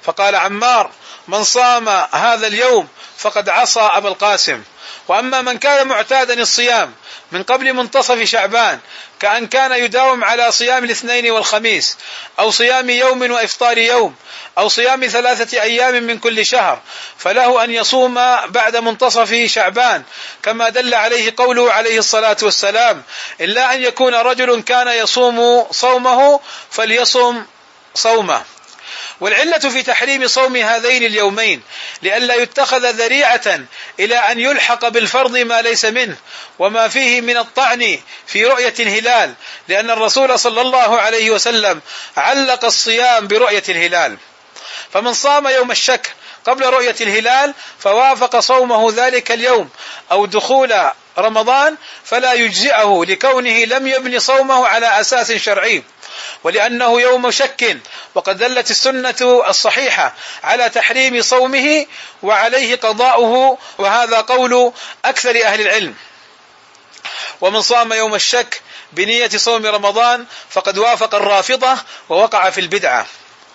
فقال عمار: من صام هذا اليوم فقد عصى أبا القاسم. وأما من كان معتادا الصيام من قبل منتصف شعبان، كأن كان يداوم على صيام الاثنين والخميس، أو صيام يوم وإفطار يوم، أو صيام 3 أيام من كل شهر، فله أن يصوم بعد منتصف شعبان، كما دل عليه قوله عليه الصلاة والسلام: إلا أن يكون رجل كان يصوم صومه فليصم صومه. والعلة في تحريم صوم هذين اليومين لئلا يتخذ ذريعة إلى أن يلحق بالفرض ما ليس منه، وما فيه من الطعن في رؤية الهلال، لأن الرسول صلى الله عليه وسلم علق الصيام برؤية الهلال. فمن صام يوم الشك قبل رؤية الهلال فوافق صومه ذلك اليوم أو دخول رمضان فلا يجزئه، لكونه لم يبني صومه على أساس شرعي، ولأنه يوم شك، وقد دلت السنة الصحيحة على تحريم صومه وعليه قضاؤه، وهذا قول أكثر أهل العلم. ومن صام يوم الشك بنية صوم رمضان فقد وافق الرافضة ووقع في البدعة.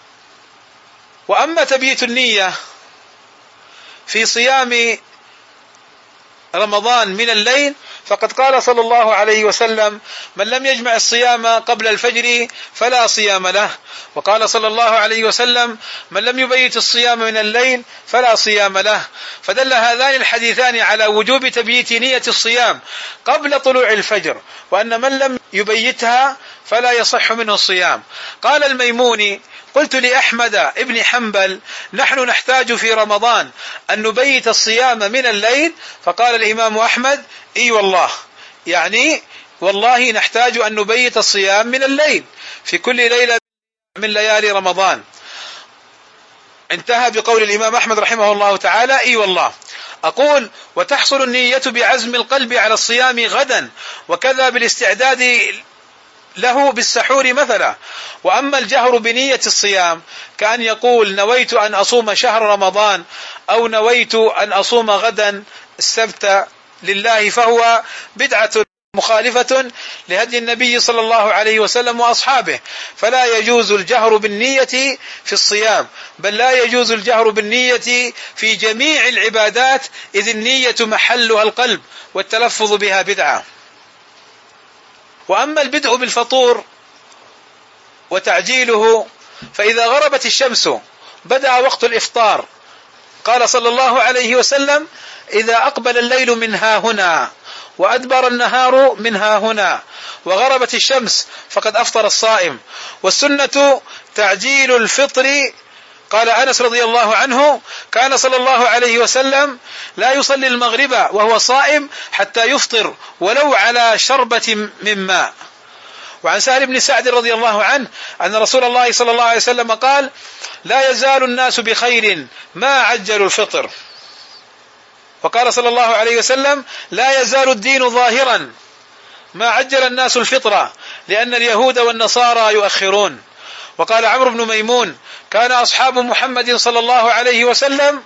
وأما تبييت النية في صيام رمضان من الليل فقد قال صلى الله عليه وسلم: من لم يجمع الصيام قبل الفجر فلا صيام له. وقال صلى الله عليه وسلم: من لم يبيت الصيام من الليل فلا صيام له. فدل هذان الحديثان على وجوب تبييت نية الصيام قبل طلوع الفجر، وأن من لم يبيتها فلا يصح منه الصيام. قال الميموني: قلت لأحمد ابن حنبل: نحن نحتاج في رمضان أن نبيت الصيام من الليل. فقال الإمام أحمد: إي والله، يعني والله نحتاج أن نبيت الصيام من الليل في كل ليلة من ليالي رمضان. انتهى بقول الإمام أحمد رحمه الله تعالى: إي والله. أقول: وتحصل النية بعزم القلب على الصيام غدا، وكذا بالاستعداد له بالسحور مثلا. وأما الجهر بنية الصيام كأن يقول: نويت أن أصوم شهر رمضان، أو نويت أن أصوم غدا السبت لله، فهو بدعة مخالفة لهدي النبي صلى الله عليه وسلم وأصحابه. فلا يجوز الجهر بالنية في الصيام، بل لا يجوز الجهر بالنية في جميع العبادات، إذ النية محلها القلب، والتلفظ بها بدعة. وأما البدء بالفطور وتعجيله فإذا غربت الشمس بدأ وقت الإفطار. قال صلى الله عليه وسلم: إذا أقبل الليل من ها هنا وأدبر النهار من ها هنا وغربت الشمس فقد أفطر الصائم. والسنة تعجيل الفطر. قال أنس رضي الله عنه: كان صلى الله عليه وسلم لا يصلي المغرب وهو صائم حتى يفطر ولو على شربة من ماء. وعن سهل بن سعد رضي الله عنه أن رسول الله صلى الله عليه وسلم قال: لا يزال الناس بخير ما عجلوا الفطر. وقال صلى الله عليه وسلم: لا يزال الدين ظاهرا ما عجل الناس الفطرة، لأن اليهود والنصارى يؤخرون. وقال عمرو بن ميمون: كان أصحاب محمد صلى الله عليه وسلم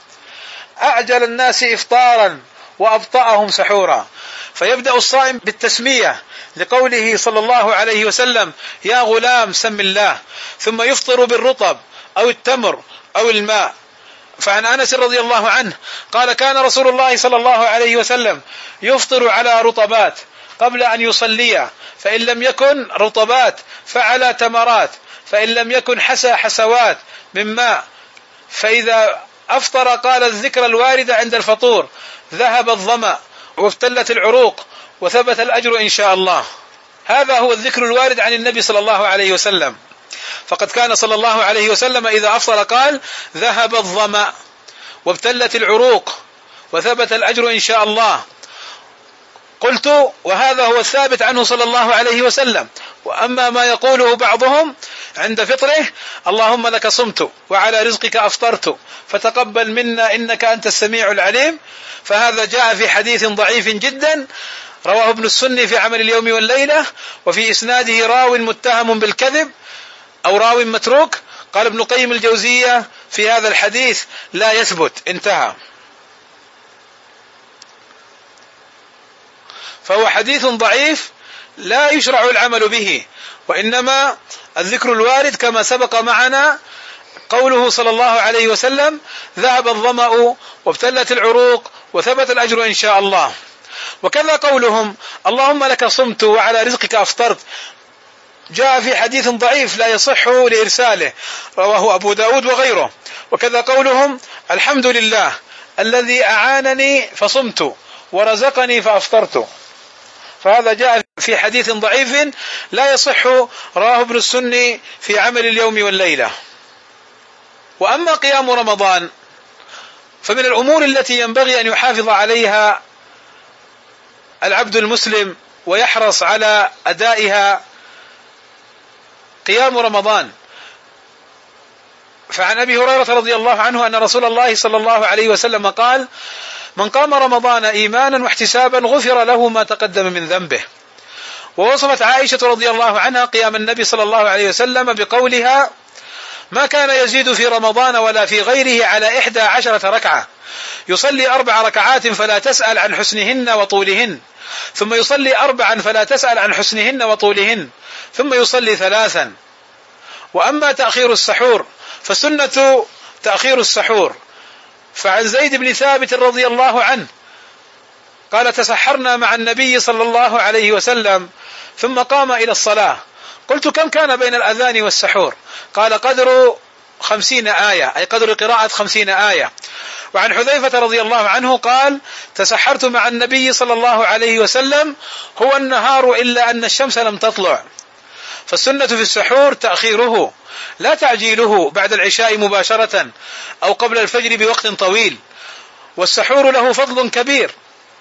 أعجل الناس إفطارا وأبطأهم سحورا. فيبدأ الصائم بالتسمية لقوله صلى الله عليه وسلم: يا غلام سم الله، ثم يفطر بالرطب أو التمر أو الماء. فعن أنس رضي الله عنه قال: كان رسول الله صلى الله عليه وسلم يفطر على رطبات قبل أن يصلي، فإن لم يكن رطبات فعلى تمرات، فإن لم يكن حسى حسوات من ماء. فإذا أفطر قال الذكر الوارد عند الفطور: ذهب الظمأ وابتلت العروق وثبت الأجر إن شاء الله. هذا هو الذكر الوارد عن النبي صلى الله عليه وسلم. فقد كان صلى الله عليه وسلم إذا أفطر قال: ذهب الظمأ وابتلت العروق وثبت الأجر إن شاء الله. قلت: وهذا هو الثابت عنه صلى الله عليه وسلم. وأما ما يقوله بعضهم عند فطره: اللهم لك صمت وعلى رزقك أفطرت فتقبل منا إنك أنت السميع العليم، فهذا جاء في حديث ضعيف جدا رواه ابن السني في عمل اليوم والليلة، وفي إسناده راو متهم بالكذب أو راو متروك. قال ابن قيم الجوزية في هذا الحديث: لا يثبت. انتهى. فهو حديث ضعيف لا يشرع العمل به، وإنما الذكر الوارد كما سبق معنا قوله صلى الله عليه وسلم: ذهب الظمأ وابتلت العروق وثبت الأجر إن شاء الله. وكذا قولهم: اللهم لك صمت وعلى رزقك أفطرت، جاء في حديث ضعيف لا يصح لإرساله، رواه أبو داود وغيره. وكذا قولهم: الحمد لله الذي أعانني فصمت ورزقني فأفطرت، فهذا جاء في حديث ضعيف لا يصح، رواه ابن السني في عمل اليوم والليلة. وأما قيام رمضان فمن الأمور التي ينبغي أن يحافظ عليها العبد المسلم ويحرص على أدائها قيام رمضان. فعن أبي هريرة رضي الله عنه أن رسول الله صلى الله عليه وسلم قال: من قام رمضان إيمانا واحتسابا غفر له ما تقدم من ذنبه. ووصفت عائشة رضي الله عنها قيام النبي صلى الله عليه وسلم بقولها: ما كان يزيد في رمضان ولا في غيره على 11 ركعة، يصلي 4 ركعات فلا تسأل عن حسنهن وطولهن، ثم يصلي 4 فلا تسأل عن حسنهن وطولهن، ثم يصلي 3. وأما تأخير السحور فسنة تأخير السحور. فعن زيد بن ثابت رضي الله عنه قال: تسحرنا مع النبي صلى الله عليه وسلم ثم قام إلى الصلاة، قلت: كم كان بين الأذان والسحور؟ قال: قدر 50 آية، أي قدر قراءة 50 آية. وعن حذيفة رضي الله عنه قال: تسحرت مع النبي صلى الله عليه وسلم هو النهار إلا أن الشمس لم تطلع. فالسنة في السحور تأخيره لا تعجيله بعد العشاء مباشرة أو قبل الفجر بوقت طويل، والسحور له فضل كبير.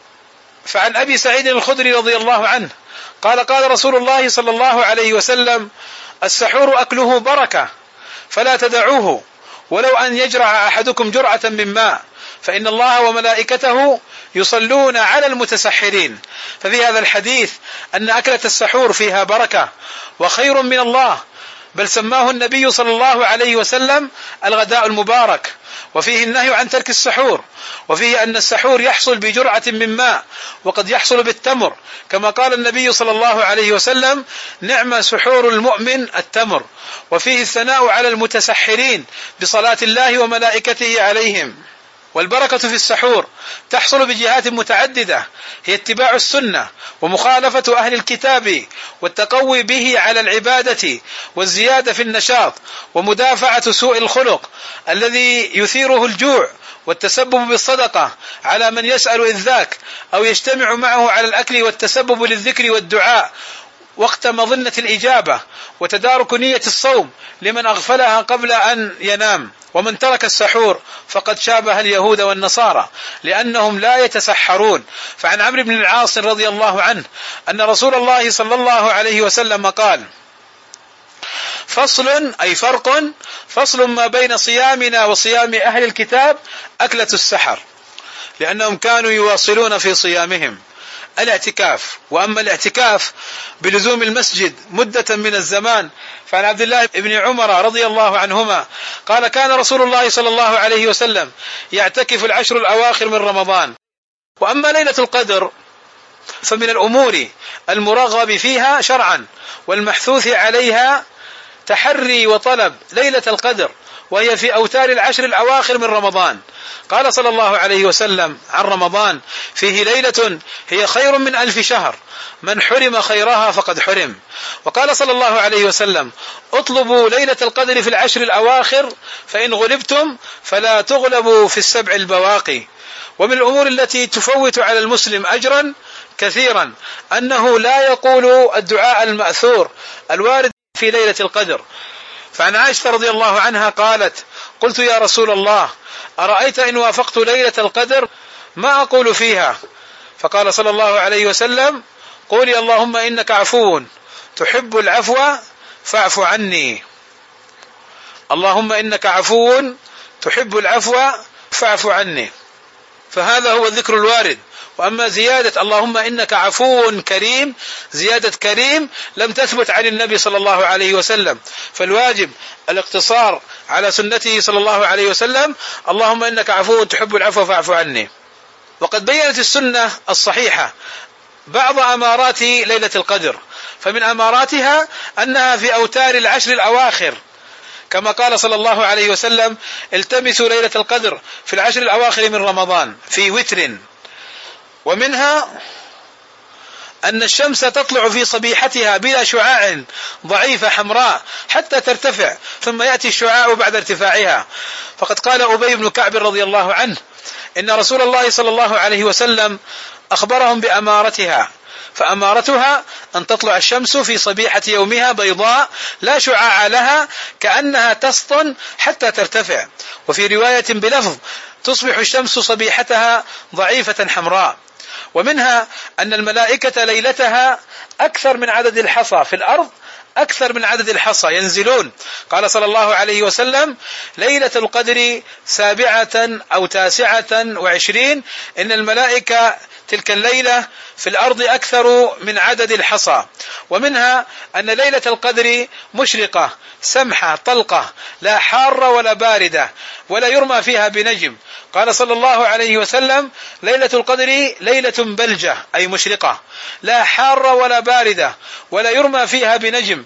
فعن أبي سعيد الخدري رضي الله عنه قال: قال رسول الله صلى الله عليه وسلم: السحور أكله بركة فلا تدعوه، ولو أن يجرع أحدكم جرعة من ماء، فإن الله وملائكته يصلون على المتسحرين. ففي هذا الحديث أن أكلة السحور فيها بركة وخير من الله، بل سماه النبي صلى الله عليه وسلم الغداء المبارك. وفيه النهي عن ترك السحور، وفيه أن السحور يحصل بجرعة من ماء، وقد يحصل بالتمر، كما قال النبي صلى الله عليه وسلم: نعم سحور المؤمن التمر. وفيه الثناء على المتسحرين بصلاة الله وملائكته عليهم. والبركة في السحور تحصل بجهات متعددة، هي اتباع السنة ومخالفة أهل الكتاب والتقوي به على العبادة والزيادة في النشاط، ومدافعة سوء الخلق الذي يثيره الجوع، والتسبب بالصدقة على من يسأل إذ ذاك أو يجتمع معه على الأكل، والتسبب للذكر والدعاء وقت مظنة الإجابة، وتدارك نية الصوم لمن أغفلها قبل أن ينام. ومن ترك السحور فقد شابه اليهود والنصارى لأنهم لا يتسحرون. فعن عمرو بن العاص رضي الله عنه أن رسول الله صلى الله عليه وسلم قال: فصل، أي فرق، فصل ما بين صيامنا وصيام أهل الكتاب أكلة السحر، لأنهم كانوا يواصلون في صيامهم الاعتكاف. وأما الاعتكاف بلزوم المسجد مدة من الزمان، فعن عبد الله بن عمر رضي الله عنهما قال: كان رسول الله صلى الله عليه وسلم يعتكف 10 الأواخر من رمضان. وأما ليلة القدر فمن الأمور المرغب فيها شرعا والمحثوث عليها تحري وطلب ليلة القدر، وهي في أوتار 10 الأواخر من رمضان. قال صلى الله عليه وسلم عن رمضان: فيه ليلة هي خير من 1000 شهر، من حرم خيرها فقد حرم. وقال صلى الله عليه وسلم: اطلبوا ليلة القدر في 10 الأواخر، فإن غلبتم فلا تغلبوا في 7 البواقي. ومن الأمور التي تفوت على المسلم أجرا كثيرا أنه لا يقول الدعاء المأثور الوارد في ليلة القدر. فعن عائشة رضي الله عنها قالت: قلت: يا رسول الله، أرأيت إن وافقت ليلة القدر ما أقول فيها؟ فقال صلى الله عليه وسلم: قولي اللهم إنك عفو تحب العفو فاعف عني. اللهم إنك عفو تحب العفو فاعف عني. فهذا هو الذكر الوارد. وأما زيادة اللهم إنك عفو كريم، زيادة كريم لم تثبت عن النبي صلى الله عليه وسلم، فالواجب الاقتصار على سنته صلى الله عليه وسلم: اللهم إنك عفو تحب العفو فاعف عني. وقد بيّنت السنة الصحيحة بعض أمارات ليلة القدر، فمن أماراتها أنها في أوتار 10 الأواخر، كما قال صلى الله عليه وسلم: التمسوا ليلة القدر في العشر الأواخر من رمضان في وتر. ومنها أن الشمس تطلع في صبيحتها بلا شعاع، ضعيفة حمراء حتى ترتفع، ثم يأتي الشعاع بعد ارتفاعها. فقد قال أبي بن كعب رضي الله عنه: إن رسول الله صلى الله عليه وسلم أخبرهم بأمارتها، فأمارتها أن تطلع الشمس في صبيحة يومها بيضاء لا شعاع لها كأنها تسطن حتى ترتفع. وفي رواية بلفظ: تصبح الشمس صبيحتها ضعيفة حمراء. ومنها أن الملائكة ليلتها أكثر من عدد الحصى في الأرض، أكثر من عدد الحصى ينزلون. قال صلى الله عليه وسلم: ليلة القدر 7 أو 29، إن الملائكة تلك الليلة في الأرض أكثر من عدد الحصى. ومنها أن ليلة القدر مشرقة سمحة طلقة، لا حارة ولا باردة، ولا يرمى فيها بنجم. قال صلى الله عليه وسلم: ليلة القدر ليلة بلجة، أي مشرقة، لا حارة ولا باردة، ولا يرمى فيها بنجم.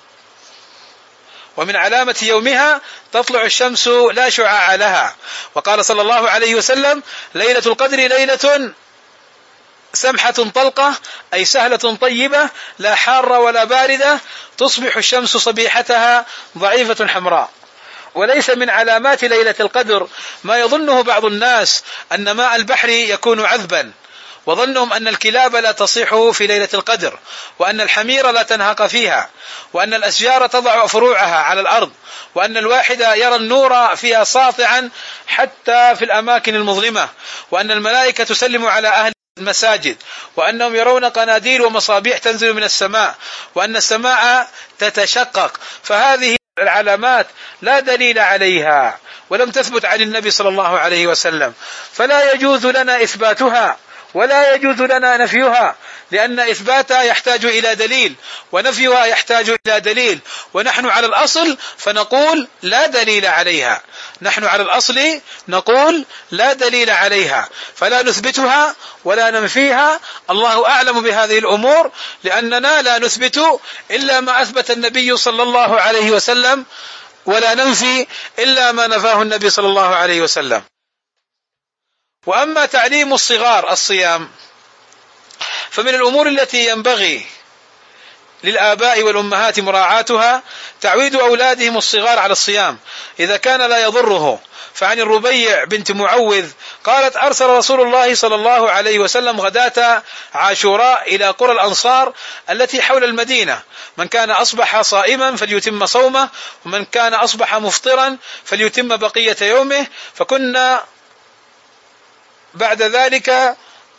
ومن علامة يومها تطلع الشمس لا شعاع لها. وقال صلى الله عليه وسلم: ليلة القدر ليلة سمحة طلقة، أي سهلة طيبة، لا حارة ولا باردة، تصبح الشمس صبيحتها ضعيفة حمراء. وليس من علامات ليلة القدر ما يظنه بعض الناس أن ماء البحر يكون عذبا، وظنهم أن الكلاب لا تصيح في ليلة القدر، وأن الحمير لا تنهق فيها، وأن الأشجار تضع فروعها على الأرض، وأن الواحد يرى النور فيها ساطعا حتى في الأماكن المظلمة، وأن الملائكة تسلم على أهل المساجد، وأنهم يرون قناديل ومصابيح تنزل من السماء، وأن السماء تتشقق. فهذه العلامات لا دليل عليها ولم تثبت عن النبي صلى الله عليه وسلم، فلا يجوز لنا إثباتها ولا يجوز لنا نفيها، لأن إثباتها يحتاج إلى دليل، ونفيها يحتاج إلى دليل. ونحن على الأصل فنقول لا دليل عليها، نحن على الأصل نقول لا دليل عليها، فلا نثبتها ولا ننفيها. الله أعلم بهذه الأمور، لأننا لا نثبت إلا ما أثبت النبي صلى الله عليه وسلم، ولا ننفي إلا ما نفاه النبي صلى الله عليه وسلم. وأما تعليم الصغار الصيام، فمن الأمور التي ينبغي للآباء والأمهات مراعاتها تعويد أولادهم الصغار على الصيام إذا كان لا يضره. فعن الربيع بنت معوذ قالت: أرسل رسول الله صلى الله عليه وسلم غداة عاشوراء إلى قرى الأنصار التي حول المدينة: من كان أصبح صائما فليتم صومه، ومن كان أصبح مفطرا فليتم بقية يومه. فكنا بعد ذلك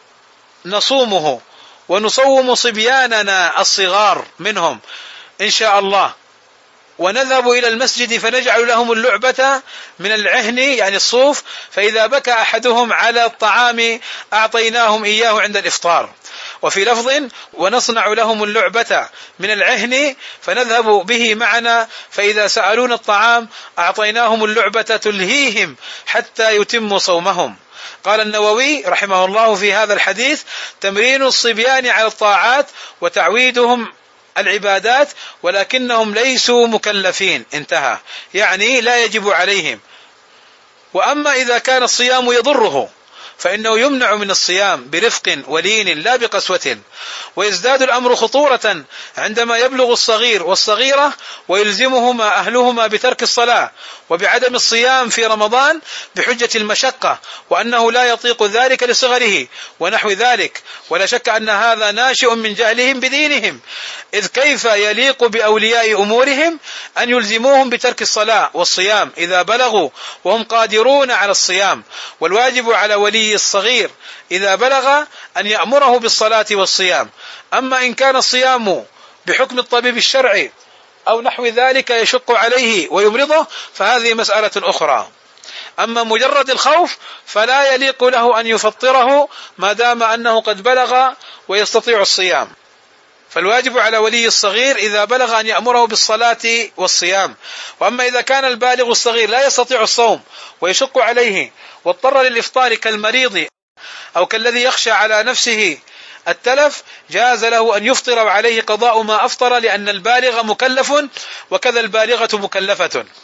نصومه ونصوم صبياننا الصغار منهم إن شاء الله، ونذهب إلى المسجد فنجعل لهم اللعبة من العهن يعني الصوف، فإذا بكى أحدهم على الطعام أعطيناهم إياه عند الإفطار. وفي لفظ: ونصنع لهم اللعبة من العهن فنذهب به معنا، فإذا سألون الطعام أعطيناهم اللعبة تلهيهم حتى يتموا صومهم. قال النووي رحمه الله في هذا الحديث: تمرين الصبيان على الطاعات وتعويدهم العبادات، ولكنهم ليسوا مكلفين. انتهى، يعني لا يجب عليهم. وأما إذا كان الصيام يضره فإنه يمنع من الصيام برفق ولين لا بقسوة. ويزداد الأمر خطورة عندما يبلغ الصغير والصغيرة ويلزمهما أهلهما بترك الصلاة وبعدم الصيام في رمضان بحجة المشقة، وأنه لا يطيق ذلك لصغره ونحو ذلك. ولا شك أن هذا ناشئ من جهلهم بدينهم، إذ كيف يليق بأولياء أمورهم أن يلزموهم بترك الصلاة والصيام إذا بلغوا وهم قادرون على الصيام. والواجب على ولي الصغير إذا بلغ أن يأمره بالصلاة والصيام. أما إن كان الصيام بحكم الطبيب الشرعي أو نحو ذلك يشق عليه ويمرضه فهذه مسألة أخرى. أما مجرد الخوف فلا يليق له أن يفطره ما دام أنه قد بلغ ويستطيع الصيام. فالواجب على ولي الصغير إذا بلغ أن يأمره بالصلاة والصيام. وأما إذا كان البالغ الصغير لا يستطيع الصوم ويشق عليه واضطر للإفطار كالمريض أو كالذي يخشى على نفسه التلف، جاز له أن يفطر وعليه قضاء ما أفطر، لأن البالغ مكلف وكذا البالغة مكلفة.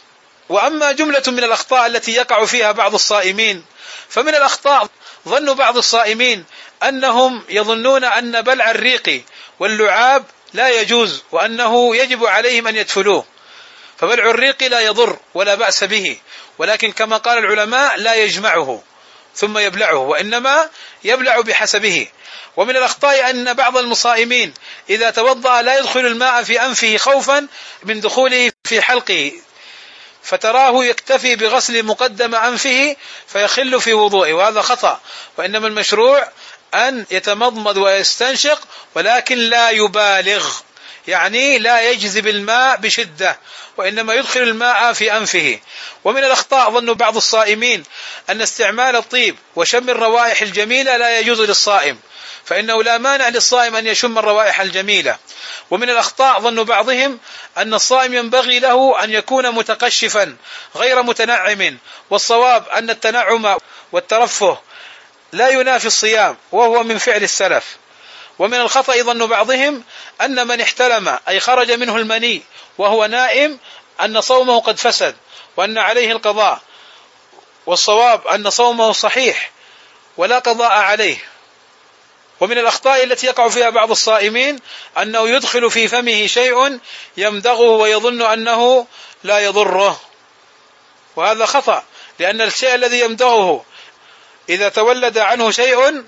وأما جملة من الأخطاء التي يقع فيها بعض الصائمين، فمن الأخطاء ظن بعض الصائمين أنهم يظنون أن بلع الريق واللعاب لا يجوز، وأنه يجب عليهم أن يدفلوه، فبلع الريق لا يضر ولا بأس به، ولكن كما قال العلماء لا يجمعه ثم يبلعه، وإنما يبلع بحسبه. ومن الأخطاء أن بعض المصائمين إذا توضأ لا يدخل الماء في أنفه خوفا من دخوله في حلقه، فتراه يكتفي بغسل مقدم أنفه فيخل في وضوءه، وهذا خطأ. وإنما المشروع أن يتمضمض ويستنشق، ولكن لا يبالغ، يعني لا يجذب الماء بشدة، وإنما يدخل الماء في أنفه. ومن الأخطاء ظن بعض الصائمين أن استعمال الطيب وشم الروائح الجميلة لا يجوز للصائم، فإنه لا مانع للصائم أن يشم الروائح الجميلة. ومن الأخطاء ظن بعضهم أن الصائم ينبغي له أن يكون متقشفا غير متنعم، والصواب أن التنعم والترفه لا ينافي الصيام، وهو من فعل السلف. ومن الخطأ ظن بعضهم أن من احتلم أي خرج منه المني وهو نائم أن صومه قد فسد وأن عليه القضاء، والصواب أن صومه صحيح ولا قضاء عليه. ومن الأخطاء التي يقع فيها بعض الصائمين أنه يدخل في فمه شيء يمضغه ويظن أنه لا يضره، وهذا خطأ، لأن الشيء الذي يمضغه إذا تولد عنه شيء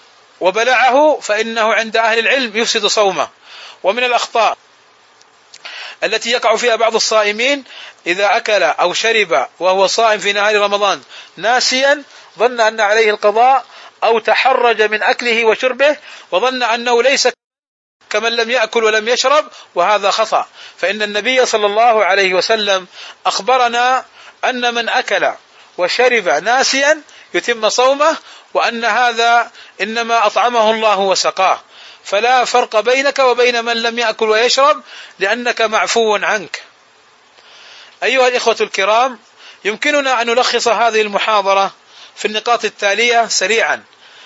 وبلعه فإنه عند أهل العلم يفسد صومه. ومن الأخطاء التي يقع فيها بعض الصائمين إذا أكل أو شرب وهو صائم في نهار رمضان ناسيا ظن أن عليه القضاء، أو تحرج من أكله وشربه وظن أنه ليس كمن لم يأكل ولم يشرب، وهذا خطأ. فإن النبي صلى الله عليه وسلم أخبرنا أن من أكل وشرب ناسيا يتم صومه، وأن هذا إنما أطعمه الله وسقاه، فلا فرق بينك وبين من لم يأكل ويشرب، لأنك معفو عنك. أيها الإخوة الكرام، يمكننا أن نلخص هذه المحاضرة في النقاط التالية سريعا.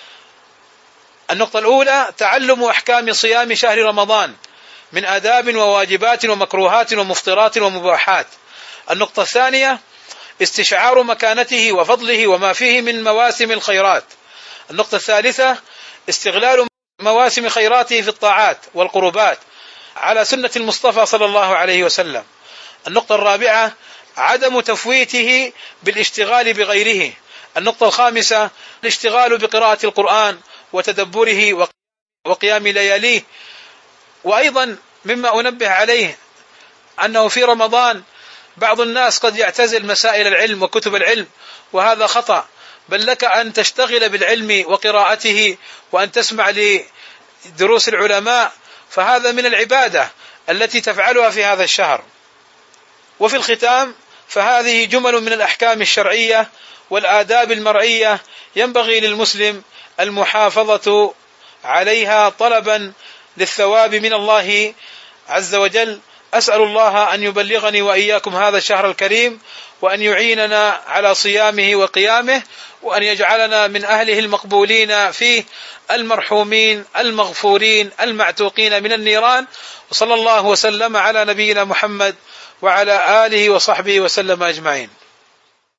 النقطة الأولى: تعلم أحكام صيام شهر رمضان من آداب وواجبات ومكروهات ومفطرات ومباحات. النقطة الثانية: استشعار مكانته وفضله وما فيه من مواسم الخيرات. النقطة الثالثة: استغلال مواسم خيراته في الطاعات والقربات على سنة المصطفى صلى الله عليه وسلم. النقطة الرابعة: عدم تفويته بالاشتغال بغيره. النقطة الخامسة: الاشتغال بقراءة القرآن وتدبره وقيام لياليه. وأيضا مما أنبه عليه أنه في رمضان بعض الناس قد يعتزل مسائل العلم وكتب العلم، وهذا خطأ، بل لك أن تشتغل بالعلم وقراءته وأن تسمع لدروس العلماء، فهذا من العبادة التي تفعلها في هذا الشهر. وفي الختام، فهذه جمل من الأحكام الشرعية والآداب المرعية ينبغي للمسلم المحافظة عليها طلبا للثواب من الله عز وجل. أسأل الله أن يبلغني وإياكم هذا الشهر الكريم، وأن يعيننا على صيامه وقيامه، وأن يجعلنا من أهله المقبولين فيه، المرحومين المغفورين المعتوقين من النيران. وصلى الله وسلم على نبينا محمد وعلى آله وصحبه وسلم أجمعين.